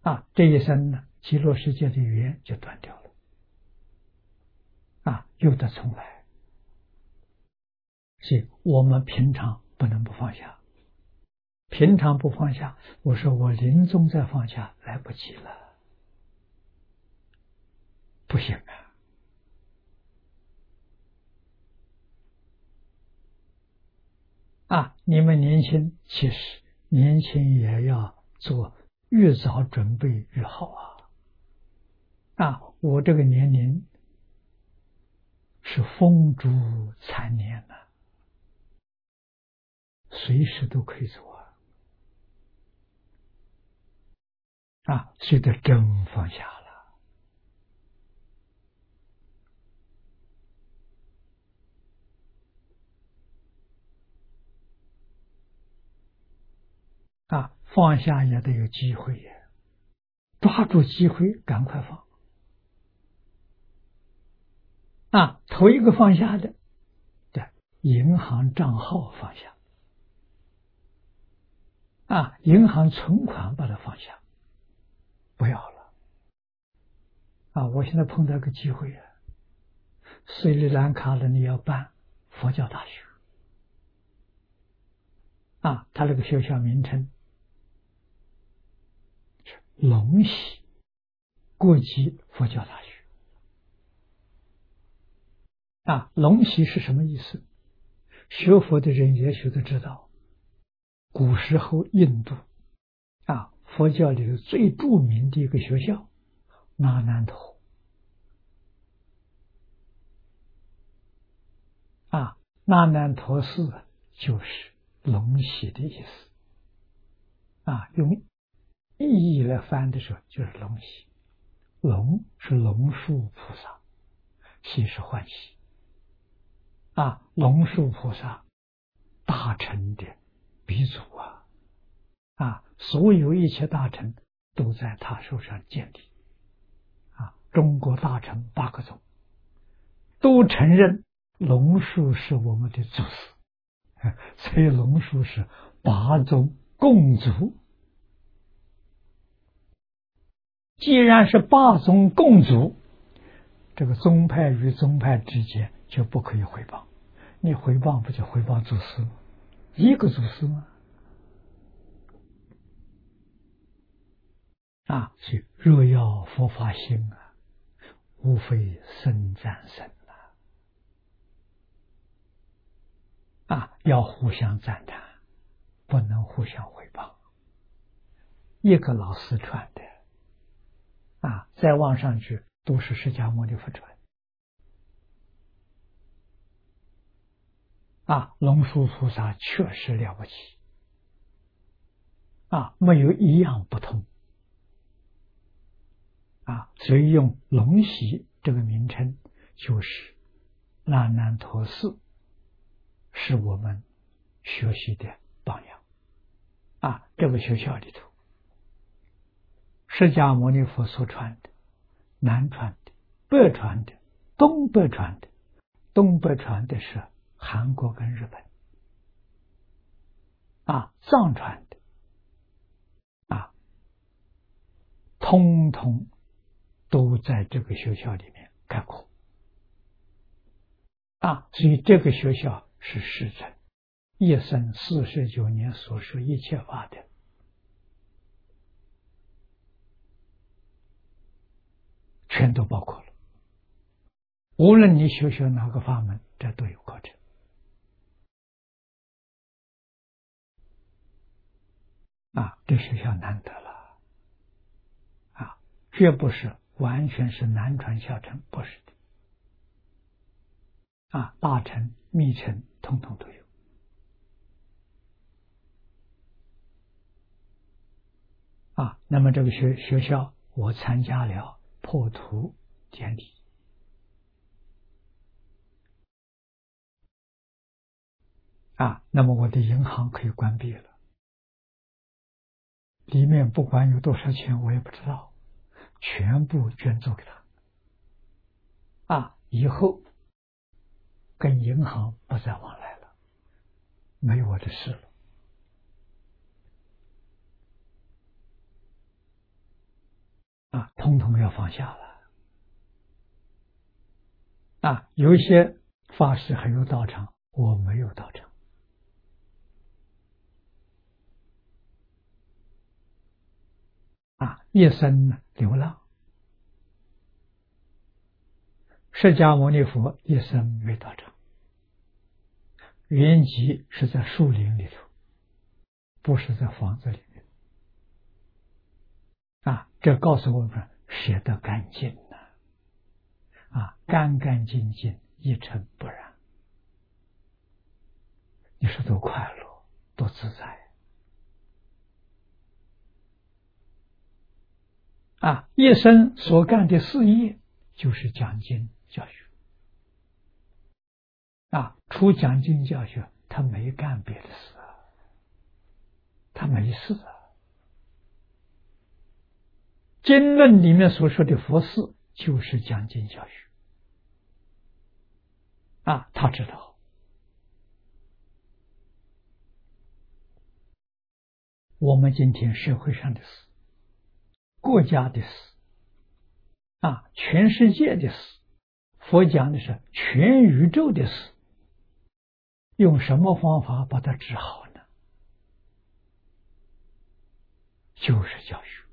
啊，这一生呢，极乐世界的缘就断掉了，啊，有的重来。所以我们平常不能不放下，平常不放下，我说我临终再放下来不及了，不行啊！啊，你们年轻，其实年轻也要做，越早准备越好啊！啊，我这个年龄是风烛残年了，随时都可以走啊！啊，所以得真放下了。啊，放下也得有机会呀，抓住机会赶快放。啊，头一个放下的，对，银行账号放下，啊，银行存款把它放下，不要了。啊，我现在碰到个机会啊，斯里兰卡的你要办佛教大学，啊，他那个学校名称是龙溪国际佛教大学。啊，龙溪是什么意思？学佛的人也许都知道，古时候印度啊，佛教里的最著名的一个学校那南陀啊，那南陀寺就是龙溪的意思啊，用意义来翻的时候就是龙溪。龙是龙树菩萨，溪是欢喜啊，龙树菩萨大乘的鼻祖啊，啊，所有一切大乘都在他手上建立啊。中国大乘八个宗都承认龙树是我们的祖师，所以龙树是八宗共祖。既然是八宗共祖，这个宗派与宗派之间就不可以毁谤，你毁谤不就毁谤祖师吗？一个祖师吗？啊，所以若要佛法兴啊，无非僧赞僧啊，啊，要互相赞叹，不能互相毁谤。一个老师传的，啊，再往上去都是释迦牟尼佛传。啊，龙树菩萨确实了不起，啊，没有一样不同。啊，所以用龙溪这个名称，就是那南陀寺是我们学习的榜样。啊，这个学校里头，释迦牟尼佛所传的，南传的、北传的、东北传的，东北传的是韩国跟日本，啊，藏传的，啊，通通都在这个学校里面概括。啊，所以这个学校是师承一生四十九年所说一切法的，全都包括了。无论你学学哪个法门，这都有课程。啊，这学校难得了，啊，绝不是完全是南传小乘，不是的。啊，大乘、密乘统统都有。啊，那么这个学学校，我参加了破土典礼。啊，那么我的银行可以关闭了，里面不管有多少钱，我也不知道，全部捐助给他。啊，以后跟银行不再往来了，没我的事了。 啊，统统要放下了。啊，有一些法师还有道场，我没有道场。啊，一生流浪。释迦牟尼佛一生没道场，原籍是在树林里头，不是在房子里面。啊，这告诉我们舍得干净呐！啊，干干净净，一尘不染。你说多快乐，多自在啊！一生所干的事业就是讲经教学啊，除讲经教学，他没干别的事啊，他没事啊。经论里面所说的佛事，就是讲经教学啊，他知道。我们今天社会上的事，国家的事啊，全世界的事，佛讲的是全宇宙的事，用什么方法把它治好呢？就是教学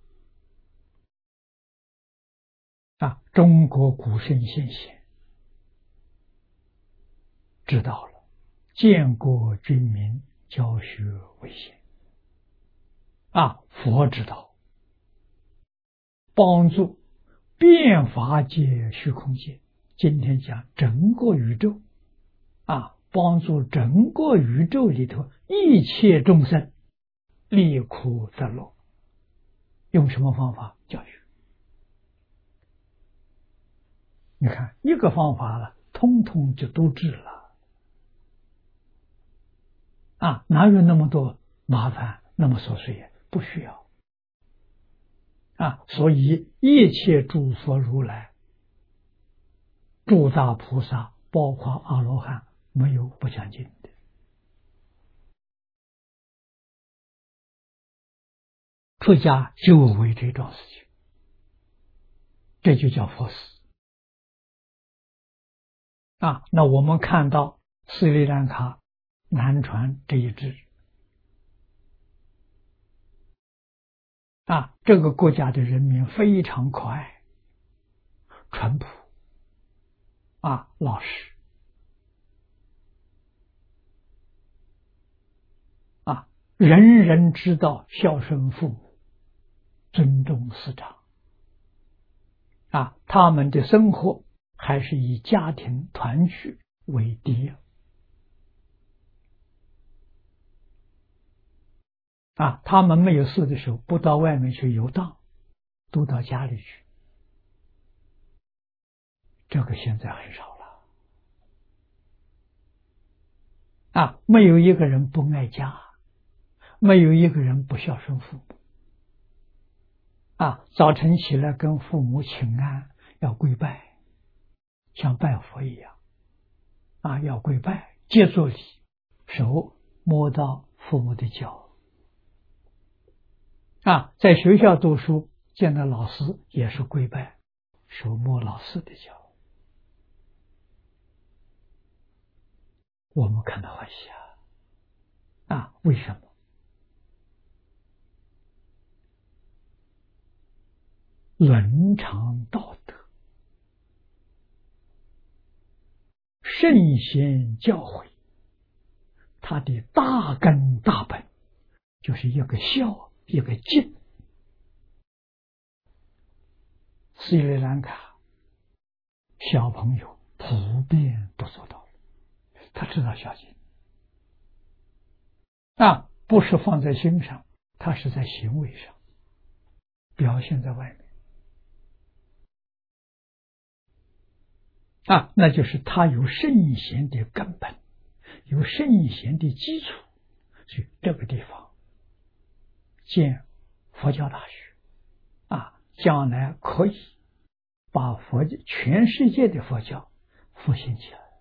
啊！中国古圣先贤知道了，建国军民，教学为先啊！佛知道，帮助变法界、虚空界。今天讲整个宇宙啊，帮助整个宇宙里头一切众生离苦得乐。用什么方法？教学。你看一个方法了，通通就都治了啊！哪有那么多麻烦，那么琐碎呀？不需要啊！所以一切诸佛如来、诸大菩萨，包括阿罗汉，没有不讲经的。出家就为这桩事情，这就叫佛事啊。那我们看到斯里兰卡、南传这一支啊，这个国家的人民非常可爱、淳朴啊，老实啊，人人知道孝顺父母、尊重师长啊，他们的生活还是以家庭团聚为第一啊，他们没有事的时候不到外面去游荡，都到家里去。这个现在很少了啊，没有一个人不爱家，没有一个人不孝顺父母啊。早晨起来跟父母请安，要跪拜，像拜佛一样啊，要跪拜，接作礼，手摸到父母的脚啊。在学校读书见到老师也是跪拜，手摸老师的脚。我们看到欢喜啊！啊，为什么？伦常道德，圣贤教诲，他的大根大本就是一个孝，一个敬。斯里兰卡小朋友普遍都做到了，他知道孝敬啊，不是放在心上，他是在行为上表现在外面啊，那就是他有圣贤的根本，有圣贤的基础，所以这个地方建佛教大学啊，将来可以把佛全世界的佛教复兴起来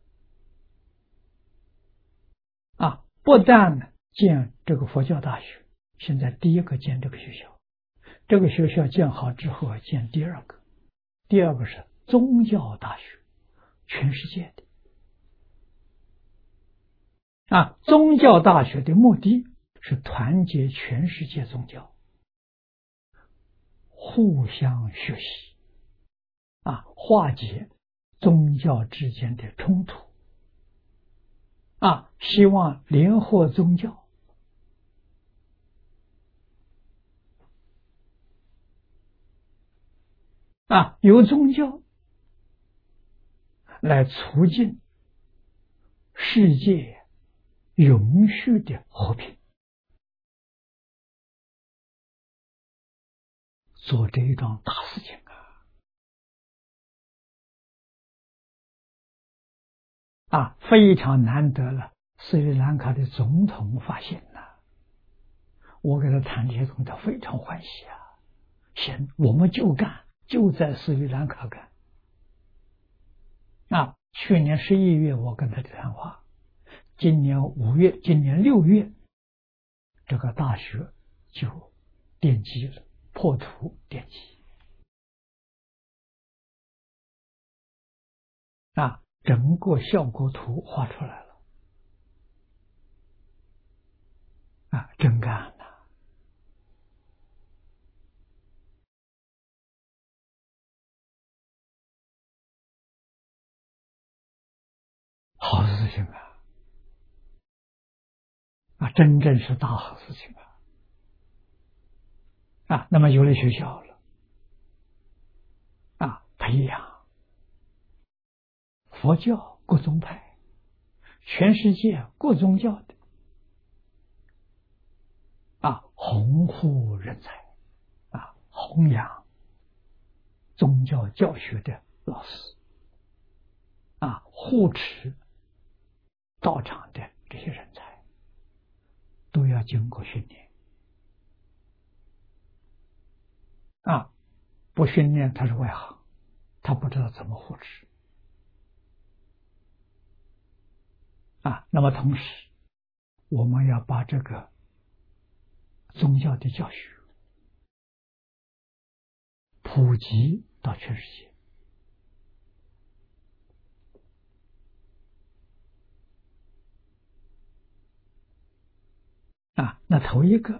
啊！不但呢建这个佛教大学，现在第一个建这个学校， 这个学校建好之后，建第二个，第二个是宗教大学，全世界的。啊，宗教大学的目的是团结全世界宗教，互相学习，啊，化解宗教之间的冲突，啊，希望联合宗教，啊，由宗教来促进世界永续的和平，做这一桩大事情啊！啊，非常难得了。斯里兰卡的总统发现了，我给他谈这些东西，他非常欢喜啊！行，我们就干，就在斯里兰卡干。啊，去年十一月我跟他的谈话，今年五月，今年六月，这个大学就奠基了，破土奠基。啊，整个效果图画出来了。啊，真干了！好事情啊！啊，真正是大好事情啊！啊，那么有了学校了，啊，培养佛教各宗派，全世界各宗教的，啊，弘护人才，啊，弘扬宗教教学的老师，啊，护持道场的这些人才，都要经过训练。啊，不训练他是外行，他不知道怎么护持。啊，那么同时，我们要把这个宗教的教学普及到全世界。啊，那头一个，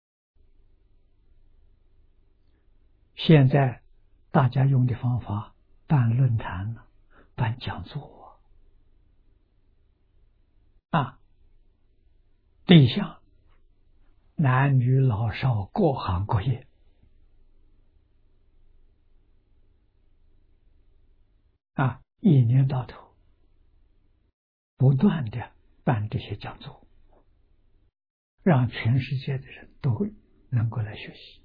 现在大家用的方法，办论坛了，办讲座啊，对象男女老少各行各业，啊，一年到头不断的办这些讲座，让全世界的人都能够来学习。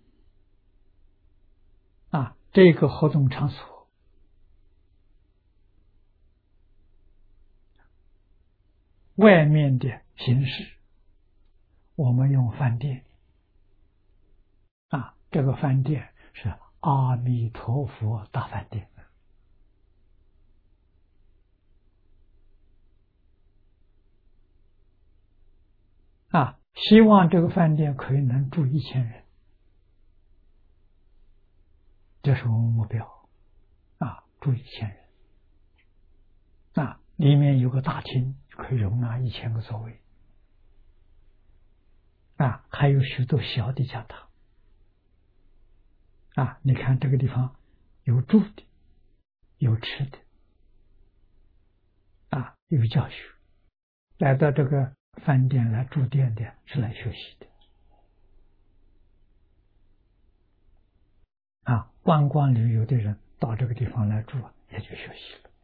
啊，这个活动场所外面的形式，我们用饭店。啊，这个饭店是阿弥陀佛大饭店。啊，希望这个饭店可以能住一千人，这是我们目标。啊，住一千人。啊，里面有个大厅，可以容纳一千个座位。啊，还有许多小的讲堂。啊，你看这个地方有住的，有吃的，啊，有教学。来到这个饭店来住店的是来学习的。啊，观光旅游的人到这个地方来住，也就学习了。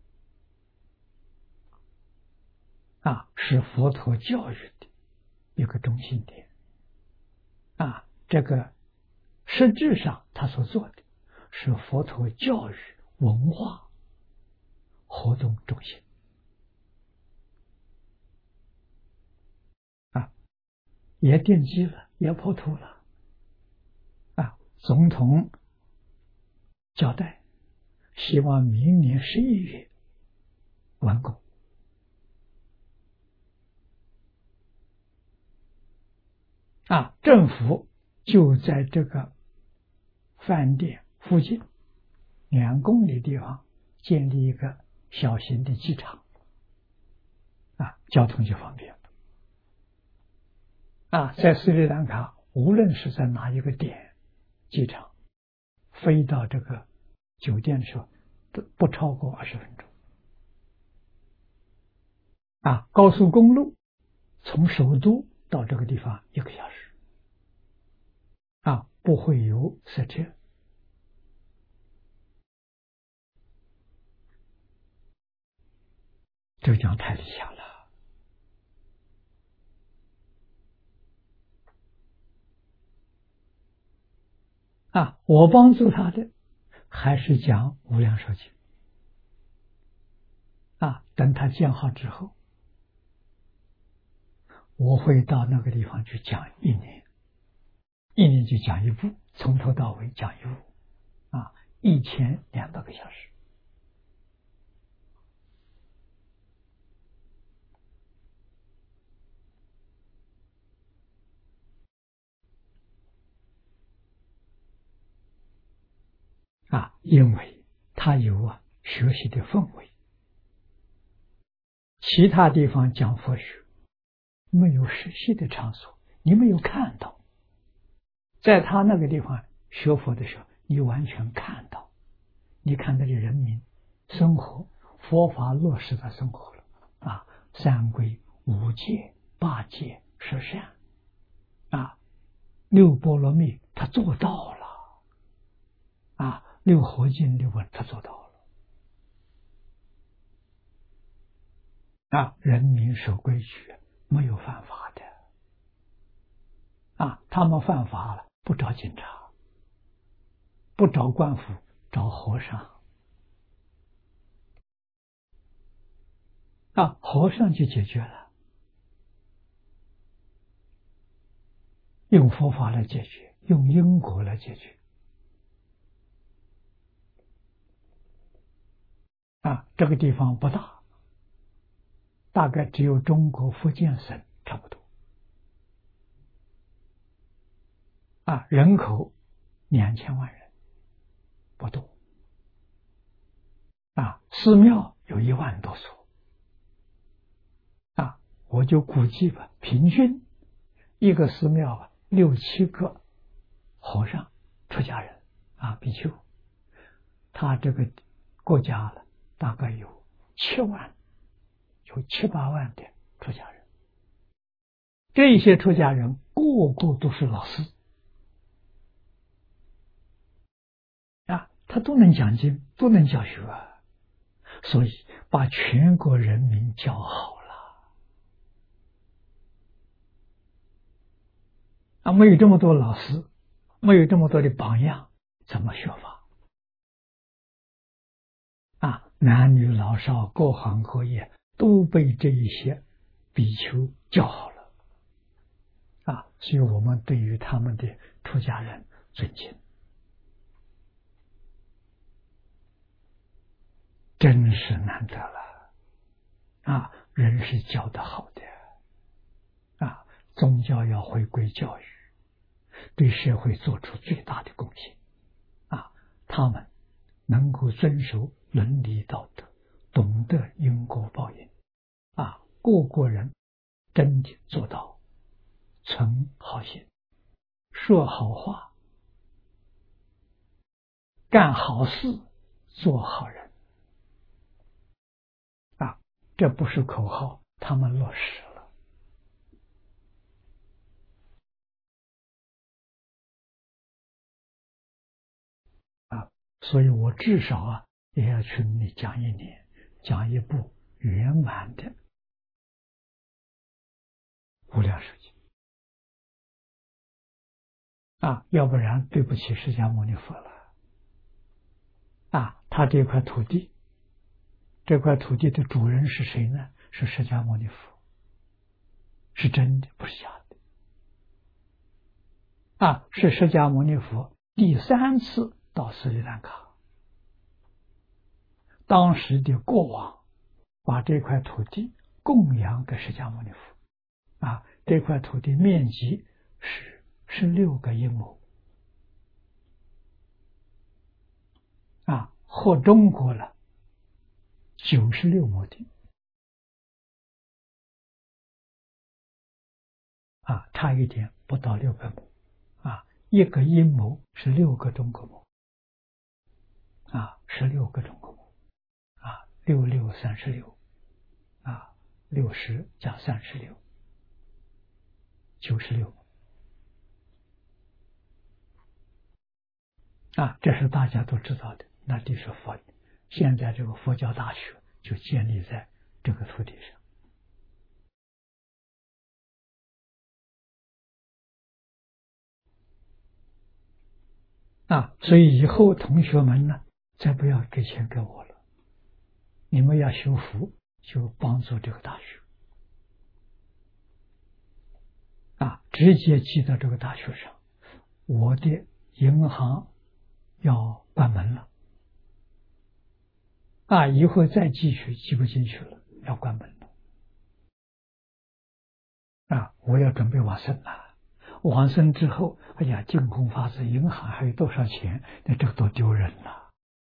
啊，是佛陀教育的一个中心点。啊，这个实质上他所做的是佛陀教育文化活动中心。啊，也奠基了，也破土了。啊，总统交代，希望明年十一月完工。啊，政府就在这个饭店附近两公里地方建立一个小型的机场，啊，交通就方便了。啊，在斯里兰卡，无论是在哪一个点机场，飞到这个酒店的时候，都不超过二十分钟。啊，高速公路从首都到这个地方一个小时，啊，不会有塞车。这讲太理想了。啊，我帮助他的还是讲无量寿经。啊，等他建好之后，我会到那个地方去讲一年，一年就讲一部，从头到尾讲一部，啊，一千两百个小时。啊，因为他有啊学习的氛围，其他地方讲佛学没有实习的场所，你没有看到，在他那个地方学佛的时候，你完全看到，你看到的人民生活，佛法落实的生活了啊，三归、五戒、八戒、十善，啊，六波罗蜜他做到了，啊，六合敬、六问他做到了。啊，人民守规矩，没有犯法的。啊，他们犯法了，不找警察，不找官府，找和尚。啊，和尚就解决了，用佛法来解决，用因果来解决。啊，这个地方不大，大概只有中国福建省差不多。啊，人口两千万人，不多。啊，寺庙有一万多所。啊，我就估计吧，平均一个寺庙啊，六七个和尚、出家人啊，比丘，他这个国家了，大概有七万，有七八万的出家人。这些出家人个个都是老师。啊，他都能讲经，都能教学啊，所以把全国人民教好了。啊，没有这么多老师，没有这么多的榜样，怎么学法？啊，男女老少各行各业都被这一些比丘教好了。啊，所以我们对于他们的出家人尊敬。真是难得了。啊，人是教得好的。啊，宗教要回归教育，对社会做出最大的贡献。啊，他们能够遵守伦理道德，懂得因果报应。啊，个个人真的做到存好心，说好话，干好事，做好人。啊，这不是口号，他们落实了。啊，所以我至少啊也要去你讲一年，讲一部圆满的无量寿经。啊，要不然对不起释迦牟尼佛了。啊，他这块土地，这块土地的主人是谁呢？是释迦牟尼佛，是真的，不是假的。啊，是释迦牟尼佛第三次到斯里兰卡，当时的国王把这块土地供养给释迦牟尼佛。啊，这块土地面积是十六个英亩。 和中国了九十六亩地啊，差一点不到六百亩啊，一个阴亩是六个中国亩啊，十六个中国亩啊，六六三十六啊，六十加三十六，九十六啊，这是大家都知道的，那地是佛的。现在这个佛教大学就建立在这个土地上。啊，所以以后同学们呢，再不要给钱给我了，你们要修福，就帮助这个大学，啊，直接寄到这个大学上。我的银行要关门了，啊，以后再继续寄不进去了，要关门了，啊，我要准备往生了。往生之后，哎呀，净空法师银行还有多少钱？那这个多丢人了！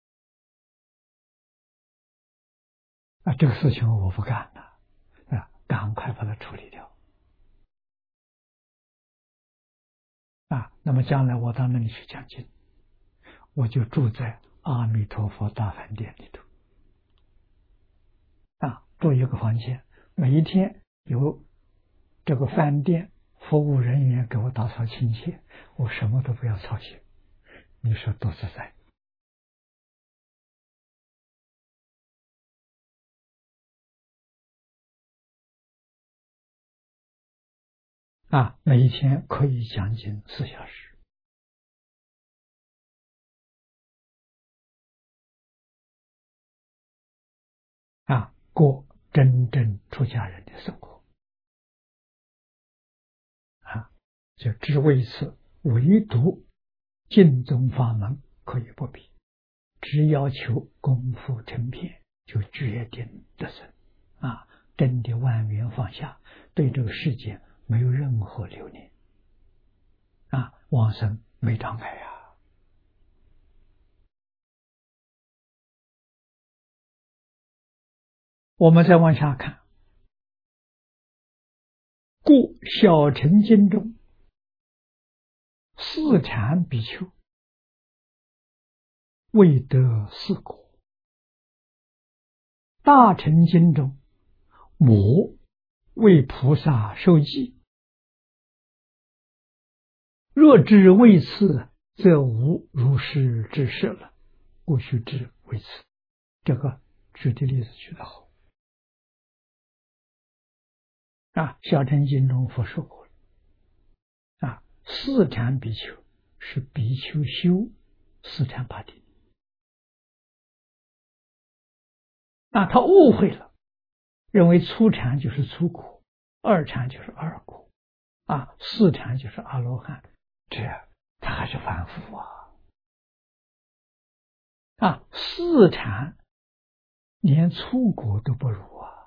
啊，这个事情我不干了，啊，赶快把它处理掉。啊，那么将来我到那里去讲经，我就住在阿弥陀佛大饭店里头，啊，住一个房间，每一天有这个饭店服务人员给我打扫清洁，我什么都不要操心，你说多自在啊！每一天可以讲经四小时啊，过真正出家人的生活啊！就只为此，唯独净宗法门可以不比，只要求功夫成片，就决定得生啊！真的万缘放下，对这个世界没有任何留恋啊，往生没障碍呀。我们再往下看，故小乘经中四禅比丘未得四果，大乘经中母为菩萨受记，若知为此，则无如是之事了。故须知为此。这个举的例子举得好啊！小乘经中佛说过了啊，四禅比丘是比丘修四禅八定啊，他误会了，认为初禅就是初果，二禅就是二果啊，四禅就是阿罗汉，这他还是凡夫啊！啊，四禅连初果都不如啊，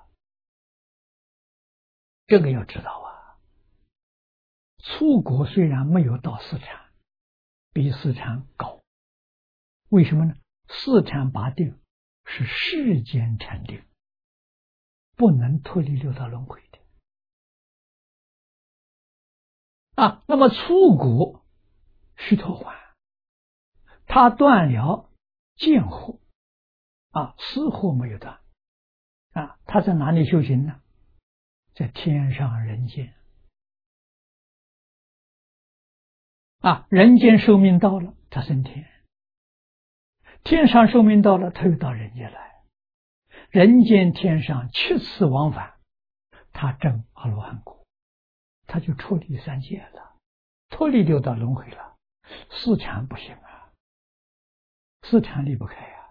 这个要知道啊。初果虽然没有到四禅，比四禅高，为什么呢？四禅八定是世间禅定，不能脱离六道轮回的啊。那么初果须陀洹，他断了见惑啊，思惑没有断啊，他在哪里修行呢？在天上人间啊，人间寿命到了，他升天；天上寿命到了，他又到人间来。人间天上七次往返，他证阿罗汉果，他就脱离三界了，脱离六道轮回了。四禅不行啊，四禅离不开啊，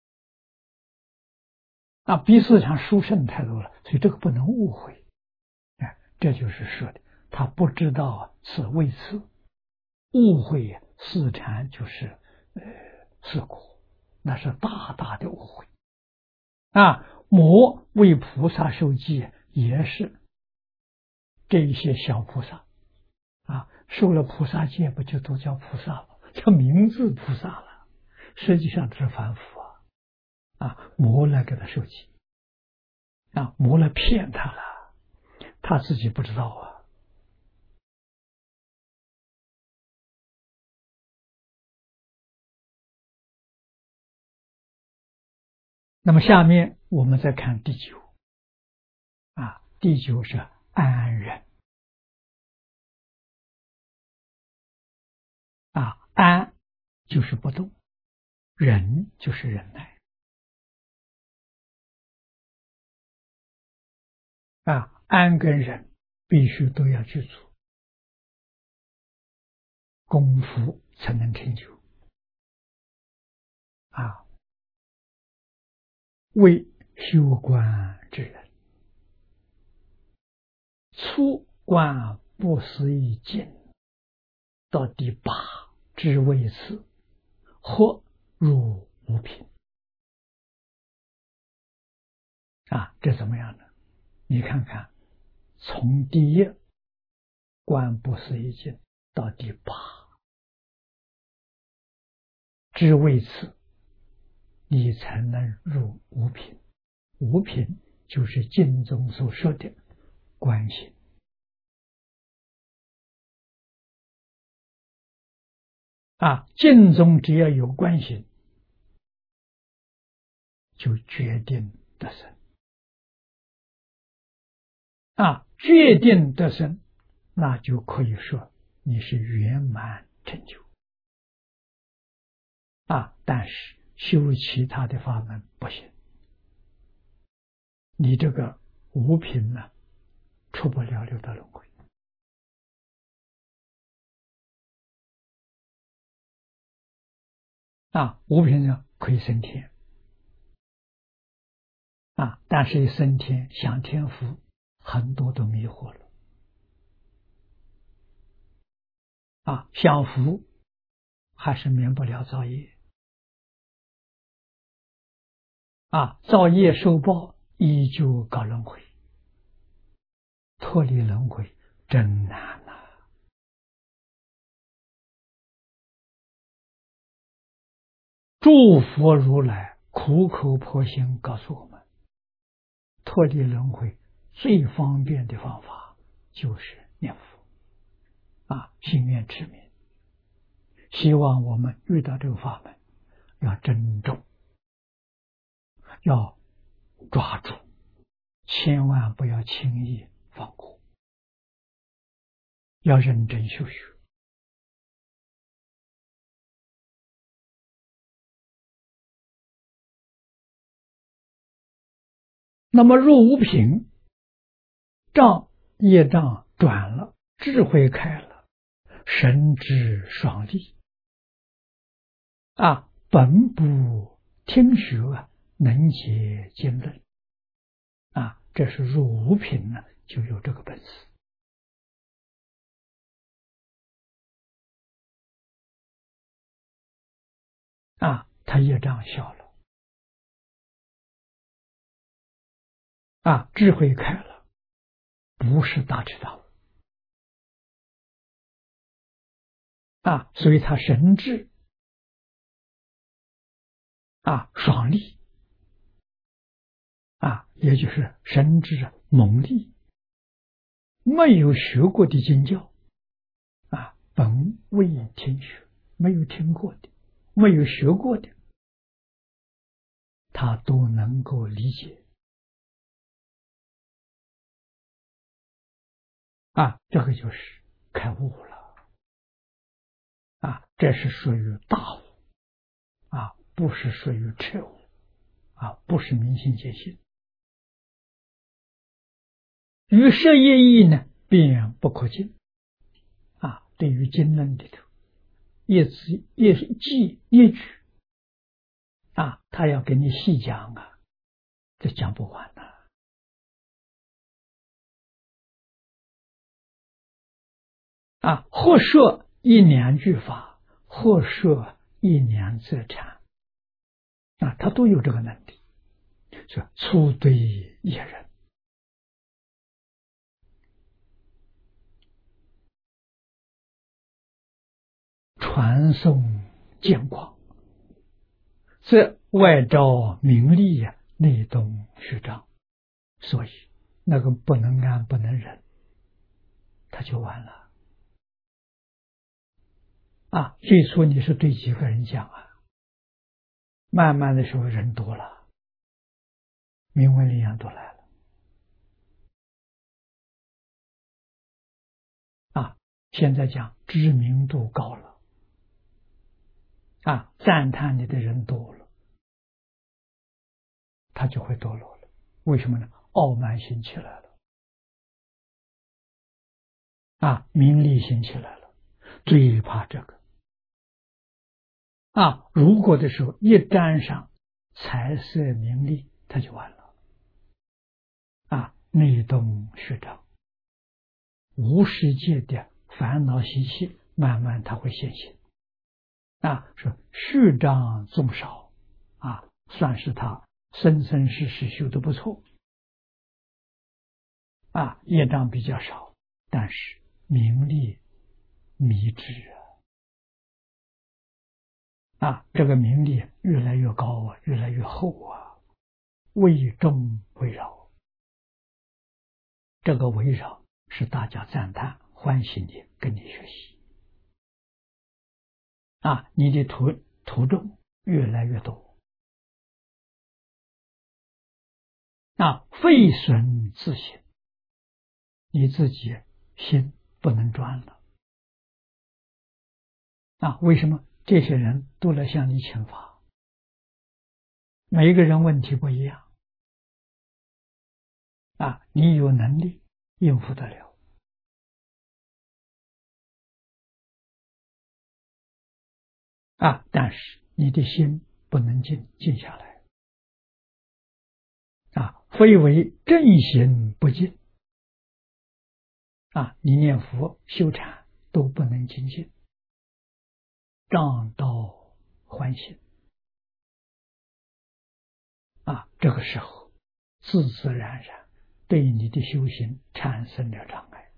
啊，比四禅殊胜太多了，所以这个不能误会。哎，这就是说的，他不知道是为此。误会四禅就是呃四果，那是大大的误会啊！魔为菩萨受记，也是这一些小菩萨啊，受了菩萨戒，不就都叫菩萨了？叫名字菩萨了，实际上都是凡夫啊！ 啊，魔来给他受气，啊，魔来骗他了，他自己不知道啊。那么下面我们再看第九，啊，第九是安忍，啊，安就是不动，忍就是忍耐，啊，安跟忍必须都要具足，功夫才能成就，啊，为修观之人，初观不思议境，到第八知为此，或入无品。啊，这怎么样呢？你看看，从第一观不思议境到第八知为此，你才能入无品。无品就是经中所说的观行。啊，经中只要有观行，就决定得生。啊，决定得生，那就可以说你是圆满成就。啊，但是修其他的法门不行，你这个无品呢，出不了六道轮回。啊，无品呢可以升天，啊，但是一升天享天福，很多都迷惑了。啊，享福还是免不了造业。啊，造业受报，依旧搞轮回，脱离轮回真难呐、啊！诸佛如来苦口婆心告诉我们，脱离轮回最方便的方法就是念佛，啊，心愿持名。希望我们遇到这个法门，要珍重，要抓住，千万不要轻易放过，要认真修学。那么入无品，障业障转了，智慧开了，神智爽利，啊，本不听学能解经论，啊，这是入无品呢，就有这个本事。啊，他业障小了，啊，智慧开了，不是大彻大悟，啊，所以他神智啊爽利，啊，也就是神智猛利，没有学过的经教，啊，本未听学，没有听过的，没有学过的，他都能够理解。啊，这个就是开悟了，啊，这是属于大悟，啊，不是属于彻悟，啊，不是明心见性。与色业意呢，便不可尽。啊，对于经论里头，一字一记一句，啊，他要给你细讲啊，这讲不完的。啊，或说一两句法，或说一两则禅，啊，他都有这个能力，是出对一人。传送见广， 则外招名利呀，内动虚张，所以那个不能安不能忍，他就完了。啊，最初你是对几个人讲啊，慢慢的时候人多了，名闻利养都来了。啊，现在讲知名度高了，啊，赞叹你的人多了，他就会堕落了。为什么呢？傲慢心起来了，啊，名利心起来了，最怕这个。啊，如果的时候一沾上财色名利，他就完了。啊，内动虚张，无世界的烦恼习气，慢慢他会现行。啊，说虚张纵少，啊，算是他生生世世修得不错。啊，业障比较少，但是名利迷之啊，啊，这个名利越来越高啊，越来越厚啊，为众围绕，这个围绕是大家赞叹欢喜的跟你学习啊，你的途途中越来越多啊，废损自省，你自己心不能专了啊！为什么这些人都来向你请法？每一个人问题不一样啊，你有能力应付得了啊，但是你的心不能静静下来啊，非为正行不静啊，你念佛修禅都不能精进，障道欢喜啊，这个时候自自然然对你的修行产生了障碍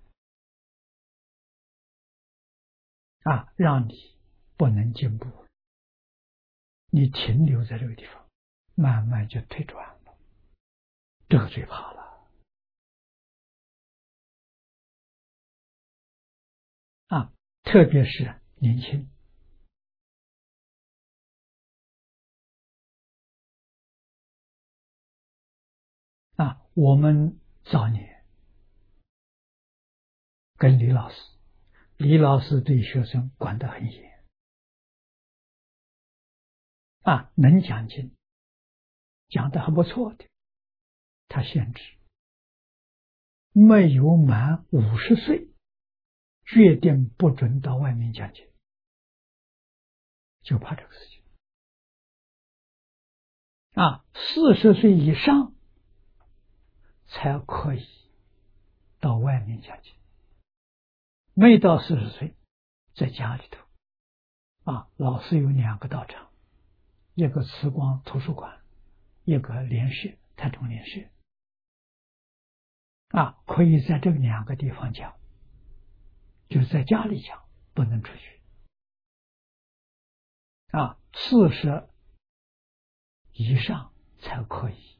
啊，让你不能进步，你停留在这个地方，慢慢就退转了，这个最怕了啊！特别是年轻啊，我们早年跟李老师，李老师对学生管得很严啊，能讲经，讲得还不错的，他限制没有满五十岁，决定不准到外面讲经，就怕这个事情啊。四十岁以上才可以到外面讲经，没到四十岁，在家里头啊。老师有两个道场，一个慈光图书馆，一个莲社台中莲社啊，可以在这两个地方讲，就是在家里讲，不能出去啊。四十以上才可以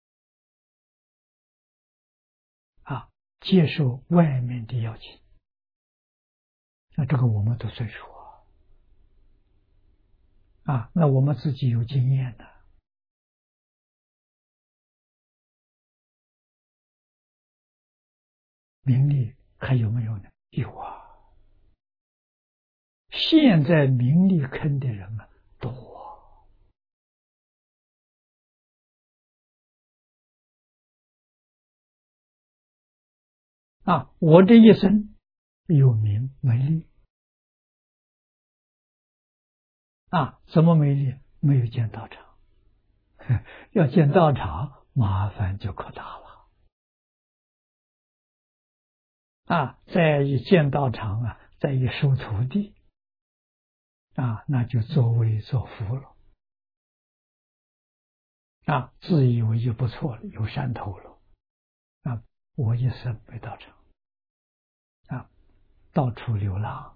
啊，接受外面的邀请。那这个我们都岁数啊，啊，那我们自己有经验的，名利还有没有呢？有啊。现在名利坑的人啊多啊！我这一生有名没利啊，怎么没利？没有见道场，要见道场麻烦就可大了啊！再一见道场啊，再一收徒弟啊，那就作威作福了啊，自以为就不错了，有山头了啊！我一生没道场啊，到处流浪。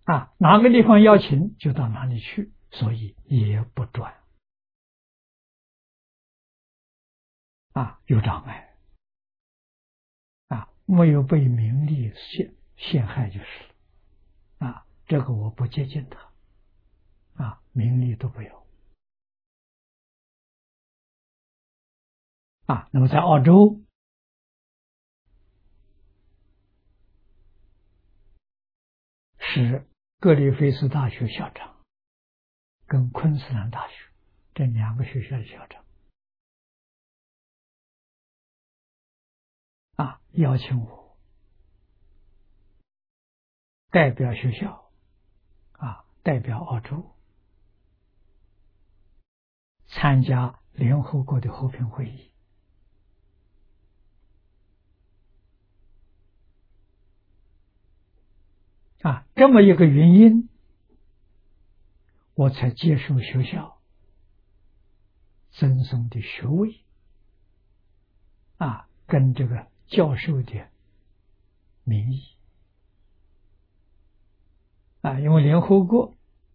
啊，哪个地方要请就到哪里去，所以也不转啊，有障碍啊，没有被名利陷陷害就是了啊，这个我不接近他啊，名利都不有啊。那么在澳洲是格里菲斯大学校长跟昆士兰大学这两个学校的校长啊，邀请我代表学校啊，代表澳洲参加联合国的和平会议啊，这么一个原因，我才接受学校赠送的学位啊，跟这个教授的名义啊，因为联合国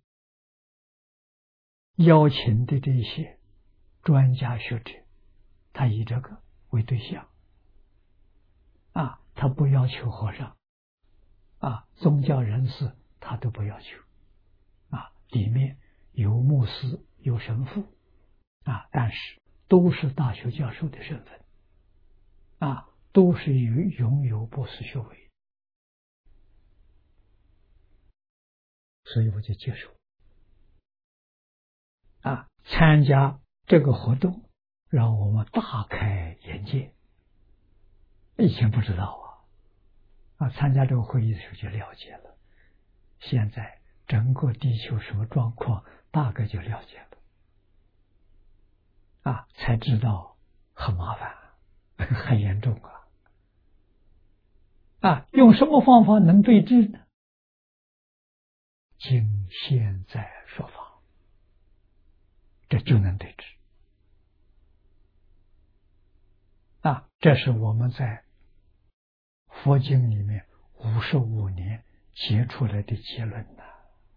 邀请的这些专家学者，他以这个为对象啊，他不要求和尚啊，宗教人士他都不要求啊，里面有牧师有神父啊，但是都是大学教授的身份啊，都是有拥有博士学位，所以我就接受啊，参加这个活动让我们大开眼界，以前不知道啊啊，参加这个会议的时候就了解了，现在整个地球什么状况大概就了解了啊，才知道很麻烦很严重啊啊，用什么方法能对治呢？经现在说法，这就能对治啊！这是我们在佛经里面五十五年结出来的结论呐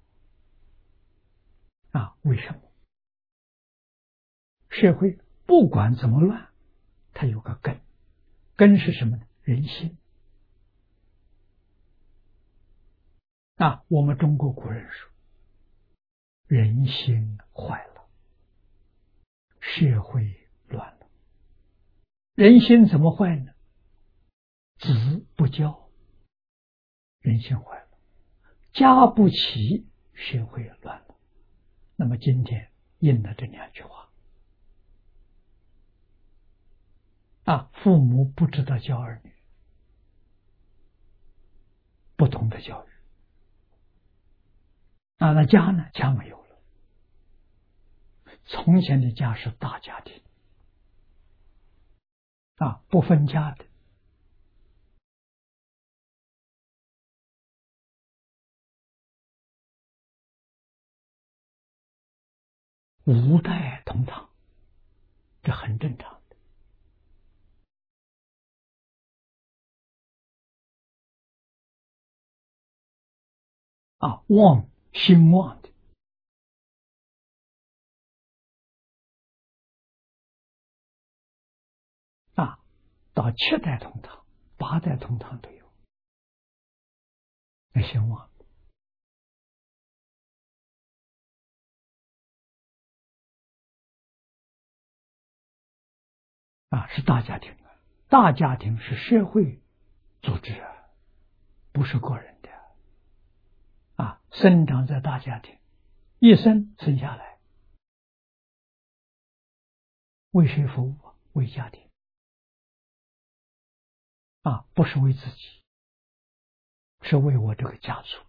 啊！为什么？社会不管怎么乱，它有个根，根是什么呢？人心啊！我们中国古人说，人心坏了，社会乱了。人心怎么坏呢？子不教，人心坏了；家不齐，社会乱了。那么今天应了这两句话啊，父母不知道教儿女，不懂得教育啊，那家呢？家没有了。从前的家是大家庭啊，不分家的。五代同堂，这很正常的啊，旺兴旺的啊，到七代同堂、八代同堂都有，那兴旺啊，是大家庭啊，大家庭是社会组织啊，不是个人的啊，生长在大家庭，一生生下来，为谁服务？为家庭啊，不是为自己，是为我这个家族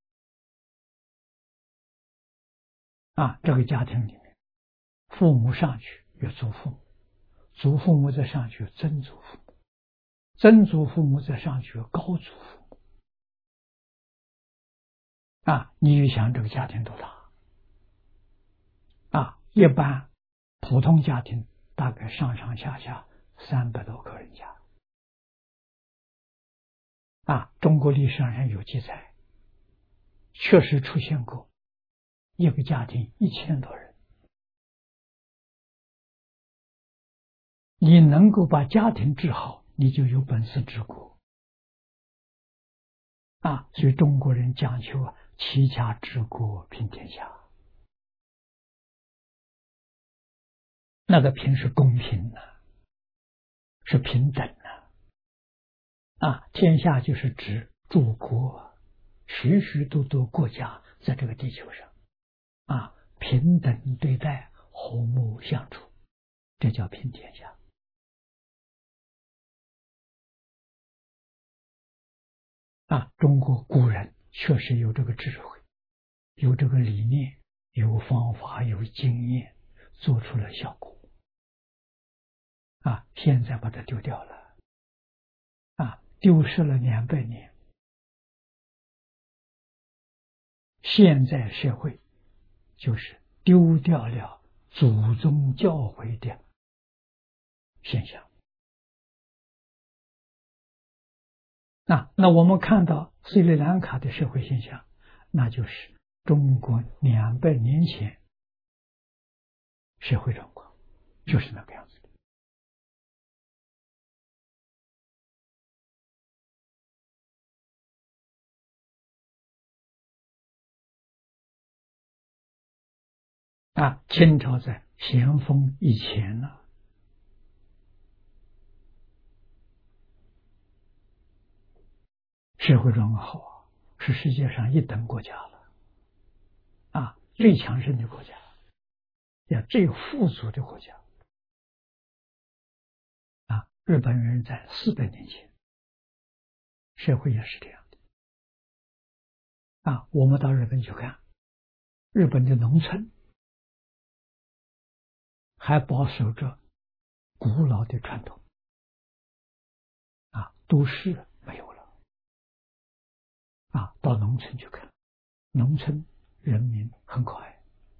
啊。这个家庭里面，父母上去有祖父母，祖父母再上去有曾祖父母，曾祖父母再上去有高祖父母啊。你就想这个家庭多大啊？一般普通家庭大概上上下下三百多个人家啊。中国历史上有记载， 确实出现过一个家庭一千多人，你能够把家庭治好，你就有本事治国啊！所以中国人讲求啊，齐家治国平天下。那个平是公平的、啊，是平等的 啊, 啊！天下就是指诸国，许许多多国家在这个地球上啊，平等对待，和睦相处，这叫平天下。啊，中国古人确实有这个智慧，有这个理念，有方法，有经验，做出了效果。啊，现在把它丢掉了，啊，丢失了两百年。现在社会就是丢掉了祖宗教诲的现象。那那我们看到斯里兰卡的社会现象，那就是中国两百年前社会状况，就是那个样子的。啊，清朝在咸丰以前呢，社会状况好啊，是世界上一等国家了，啊，最强盛的国家，也最富足的国家。啊，日本人在四百年前，社会也是这样的。啊，我们到日本去看，日本的农村还保守着古老的传统。啊，都市没有了。啊，到农村去看，农村人民很可爱。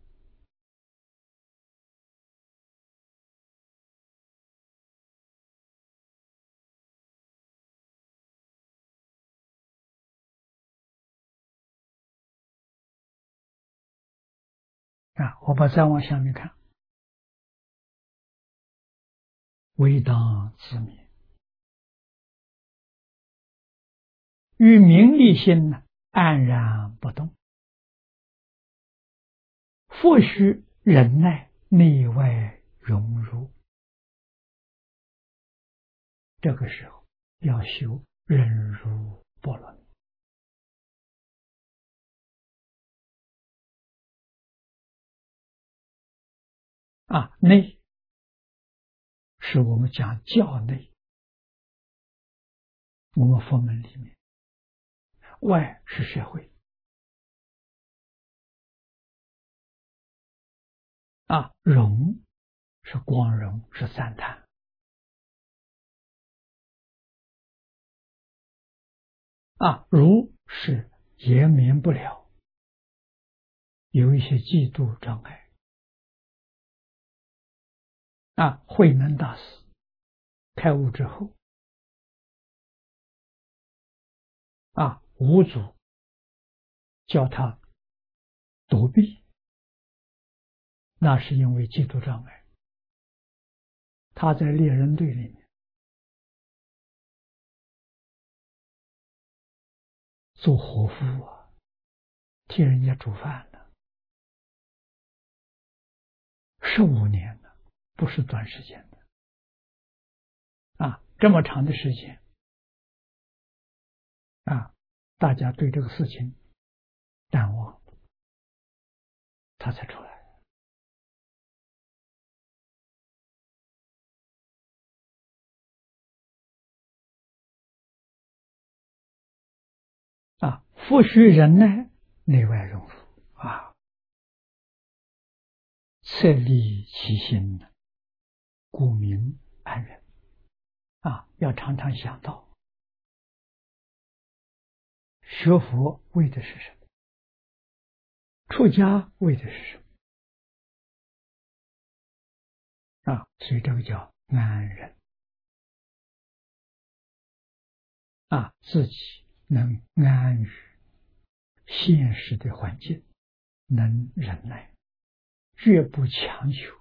啊，我把再往下面看，微当自勉，与名利心呢安然不动，复须忍耐，内外融入。这个时候要修忍辱波罗蜜。啊，内是我们讲教内，我们佛门里面，外是社会。啊，容是光荣，是赞叹。啊，如是延绵不了，有一些嫉妒障碍。啊，慧能大师开悟之后，啊，五祖叫他躲避，那是因为嫉妒障碍。他在猎人队里面做伙夫啊，替人家煮饭呢，十五年了，不是短时间的。啊，这么长的时间，啊，大家对这个事情淡忘，他才出来。啊，复须忍耐，内外融入啊，策立其心，故名安忍。啊，要常常想到，学佛为的是什么？出家为的是什么？啊，所以这个叫安忍。啊，自己能安于现实的环境，能忍耐，绝不强求。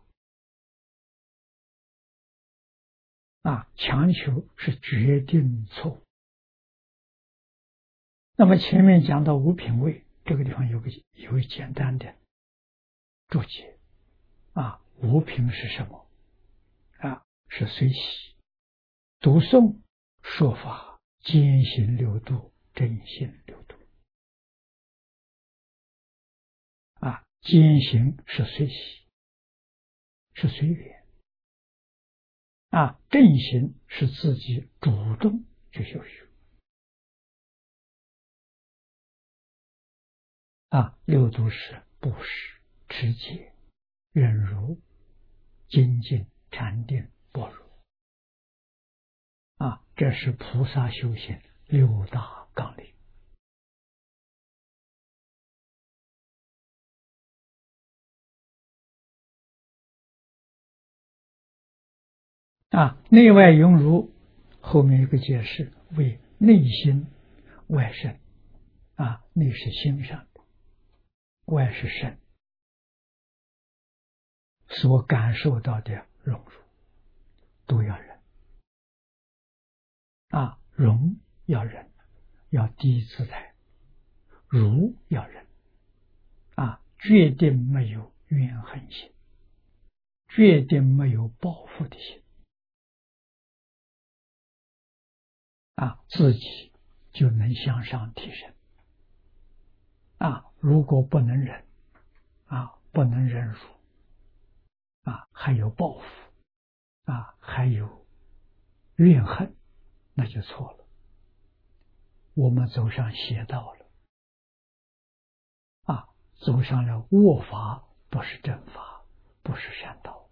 啊，强求是决定错误。那么前面讲到五品位，这个地方有个有个简单的注解。啊，五品是什么？啊，是随喜、读诵、说法、兼行六度、正行六度。啊，兼行是随喜，是随缘。啊，正行是自己主动去修学。啊，六度是布施、持戒、忍辱、精进、禅定、般若。啊，这是菩萨修行六大纲领。啊，内外融入，后面有个解释为内心外身。啊，内是心上的，外是身，所感受到的融入都要忍。啊，容要忍，要低自在；如要忍。啊，决定没有怨恨心，决定没有报复的心。啊，自己就能向上提升。啊，如果不能忍，啊，不能忍辱，啊，还有报复，啊，还有怨恨，那就错了。我们走上邪道了。啊，走上了恶法，不是正法，不是善道。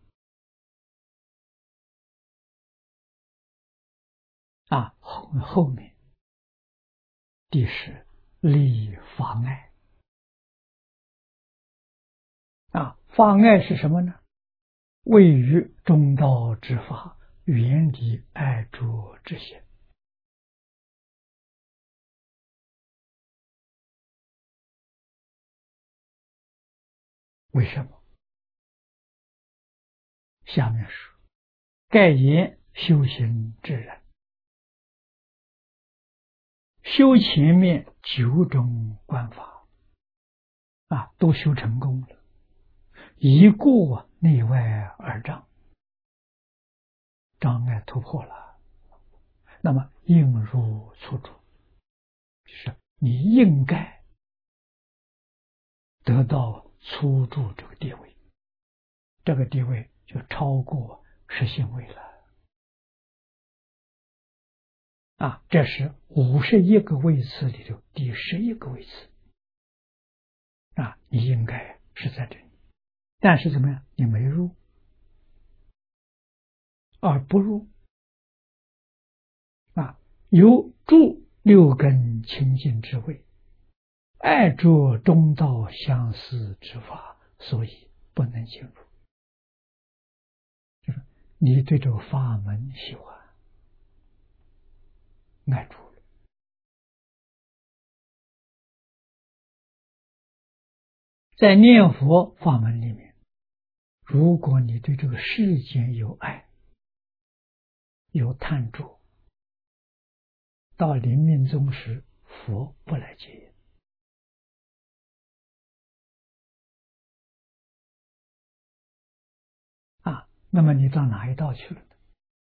啊，后后面第十立法爱。啊，法爱是什么呢？位于中道之法，远离爱着之心。为什么？下面说，盖言修行之人，修前面九种观法，啊，都修成功了，一过内外二障，障碍突破了，那么应如初住，就是你应该得到初住这个地位，这个地位就超过实性位了。啊，这是五十一个位次里头第十一个位次。啊，你应该是在这里，但是怎么样？你没入，而不入。啊，有住六根清净之位，爱着中道相似之法，所以不能进入。就是你对这个法门喜欢，爱住了。在念佛法门里面，如果你对这个世间有爱，有贪着，到临命终时，佛不来接引。啊，那么你到哪一道去了呢？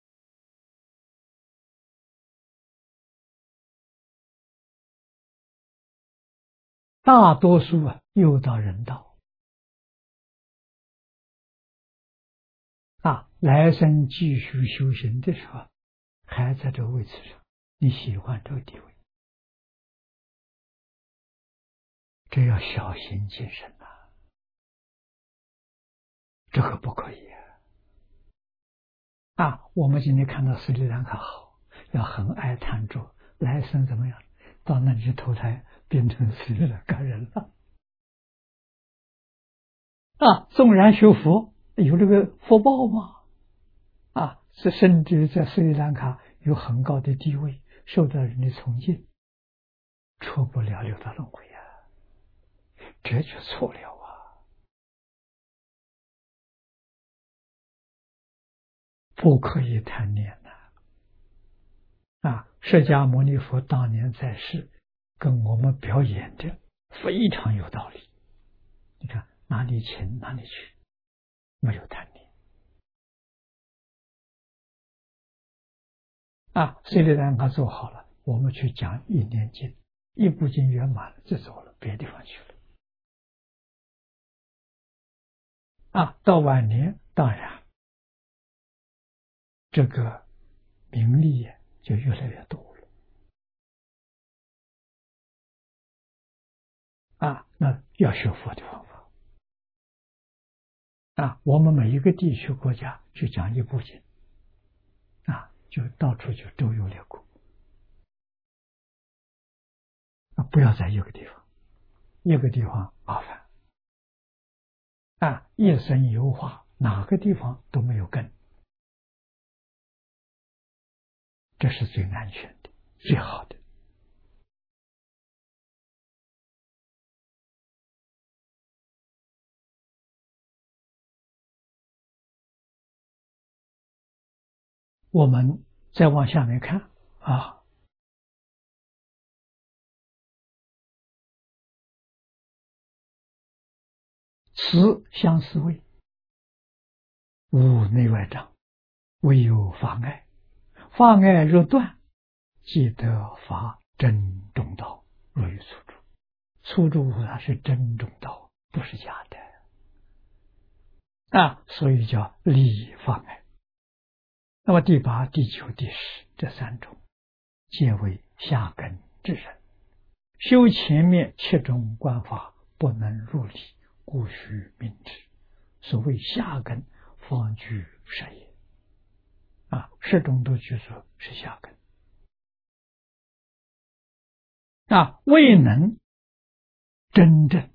大多数啊，又到人道。啊，来生继续修行的时候，还在这个位置上，你喜欢这个地位，这要小心谨慎啊，这个不可以啊！啊，我们今天看到斯里兰卡好，要很爱贪着，来生怎么样？到那里去投胎，变成斯里兰卡人了。啊，纵然修佛，有这个福报吗？啊，这甚至在斯里兰卡有很高的地位，受到人的崇敬，出不了六道轮回啊！ 这就错了啊！不可以贪念呐！啊，释迦牟尼佛当年在世，跟我们表演的非常有道理。你看哪里请哪里去，没有贪念啊！谁的安排做好了，我们去讲一念经，一部经圆满了就走了，别地方去了。啊，到晚年当然这个名利就越来越多了。啊，那要学佛的方法。啊，我们每一个地区国家去讲一部经，啊，就到处就周游列国。啊，不要在一个地方，一个地方麻烦。啊，一生油画，哪个地方都没有根，这是最安全的、最好的。我们再往下面看啊，此相思味，无内外障，唯有法爱。法爱若断，即得法真中道，若有出处。出处它是真中道，不是假的啊，所以叫理法爱。那么第八、第九、第十这三种，皆为下根之人，修前面七种观法不能入理，故须明之。所谓下根，方具十也。啊，十种都据说是下根。啊，未能真正，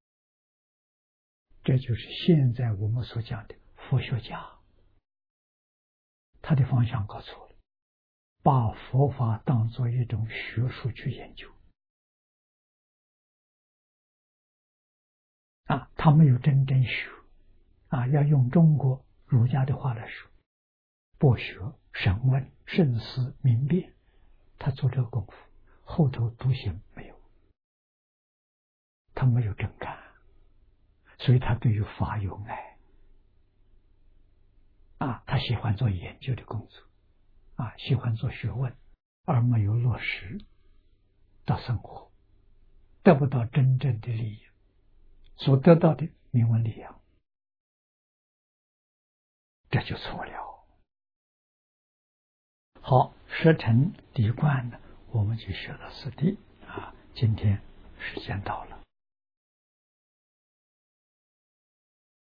这就是现在我们所讲的佛学家，他的方向搞错了，把佛法当作一种学术去研究。啊，他没有真正学。啊，要用中国儒家的话来说，博学、审问、慎思、明辨，他做这个功夫，后头独行没有，他没有真干，所以他对于法有爱。啊，他喜欢做研究的工作，啊，喜欢做学问，而没有落实到生活，得不到真正的利益，所得到的名闻利养，这就错了。好，十成理观呢，我们就学到此地啊。今天时间到了。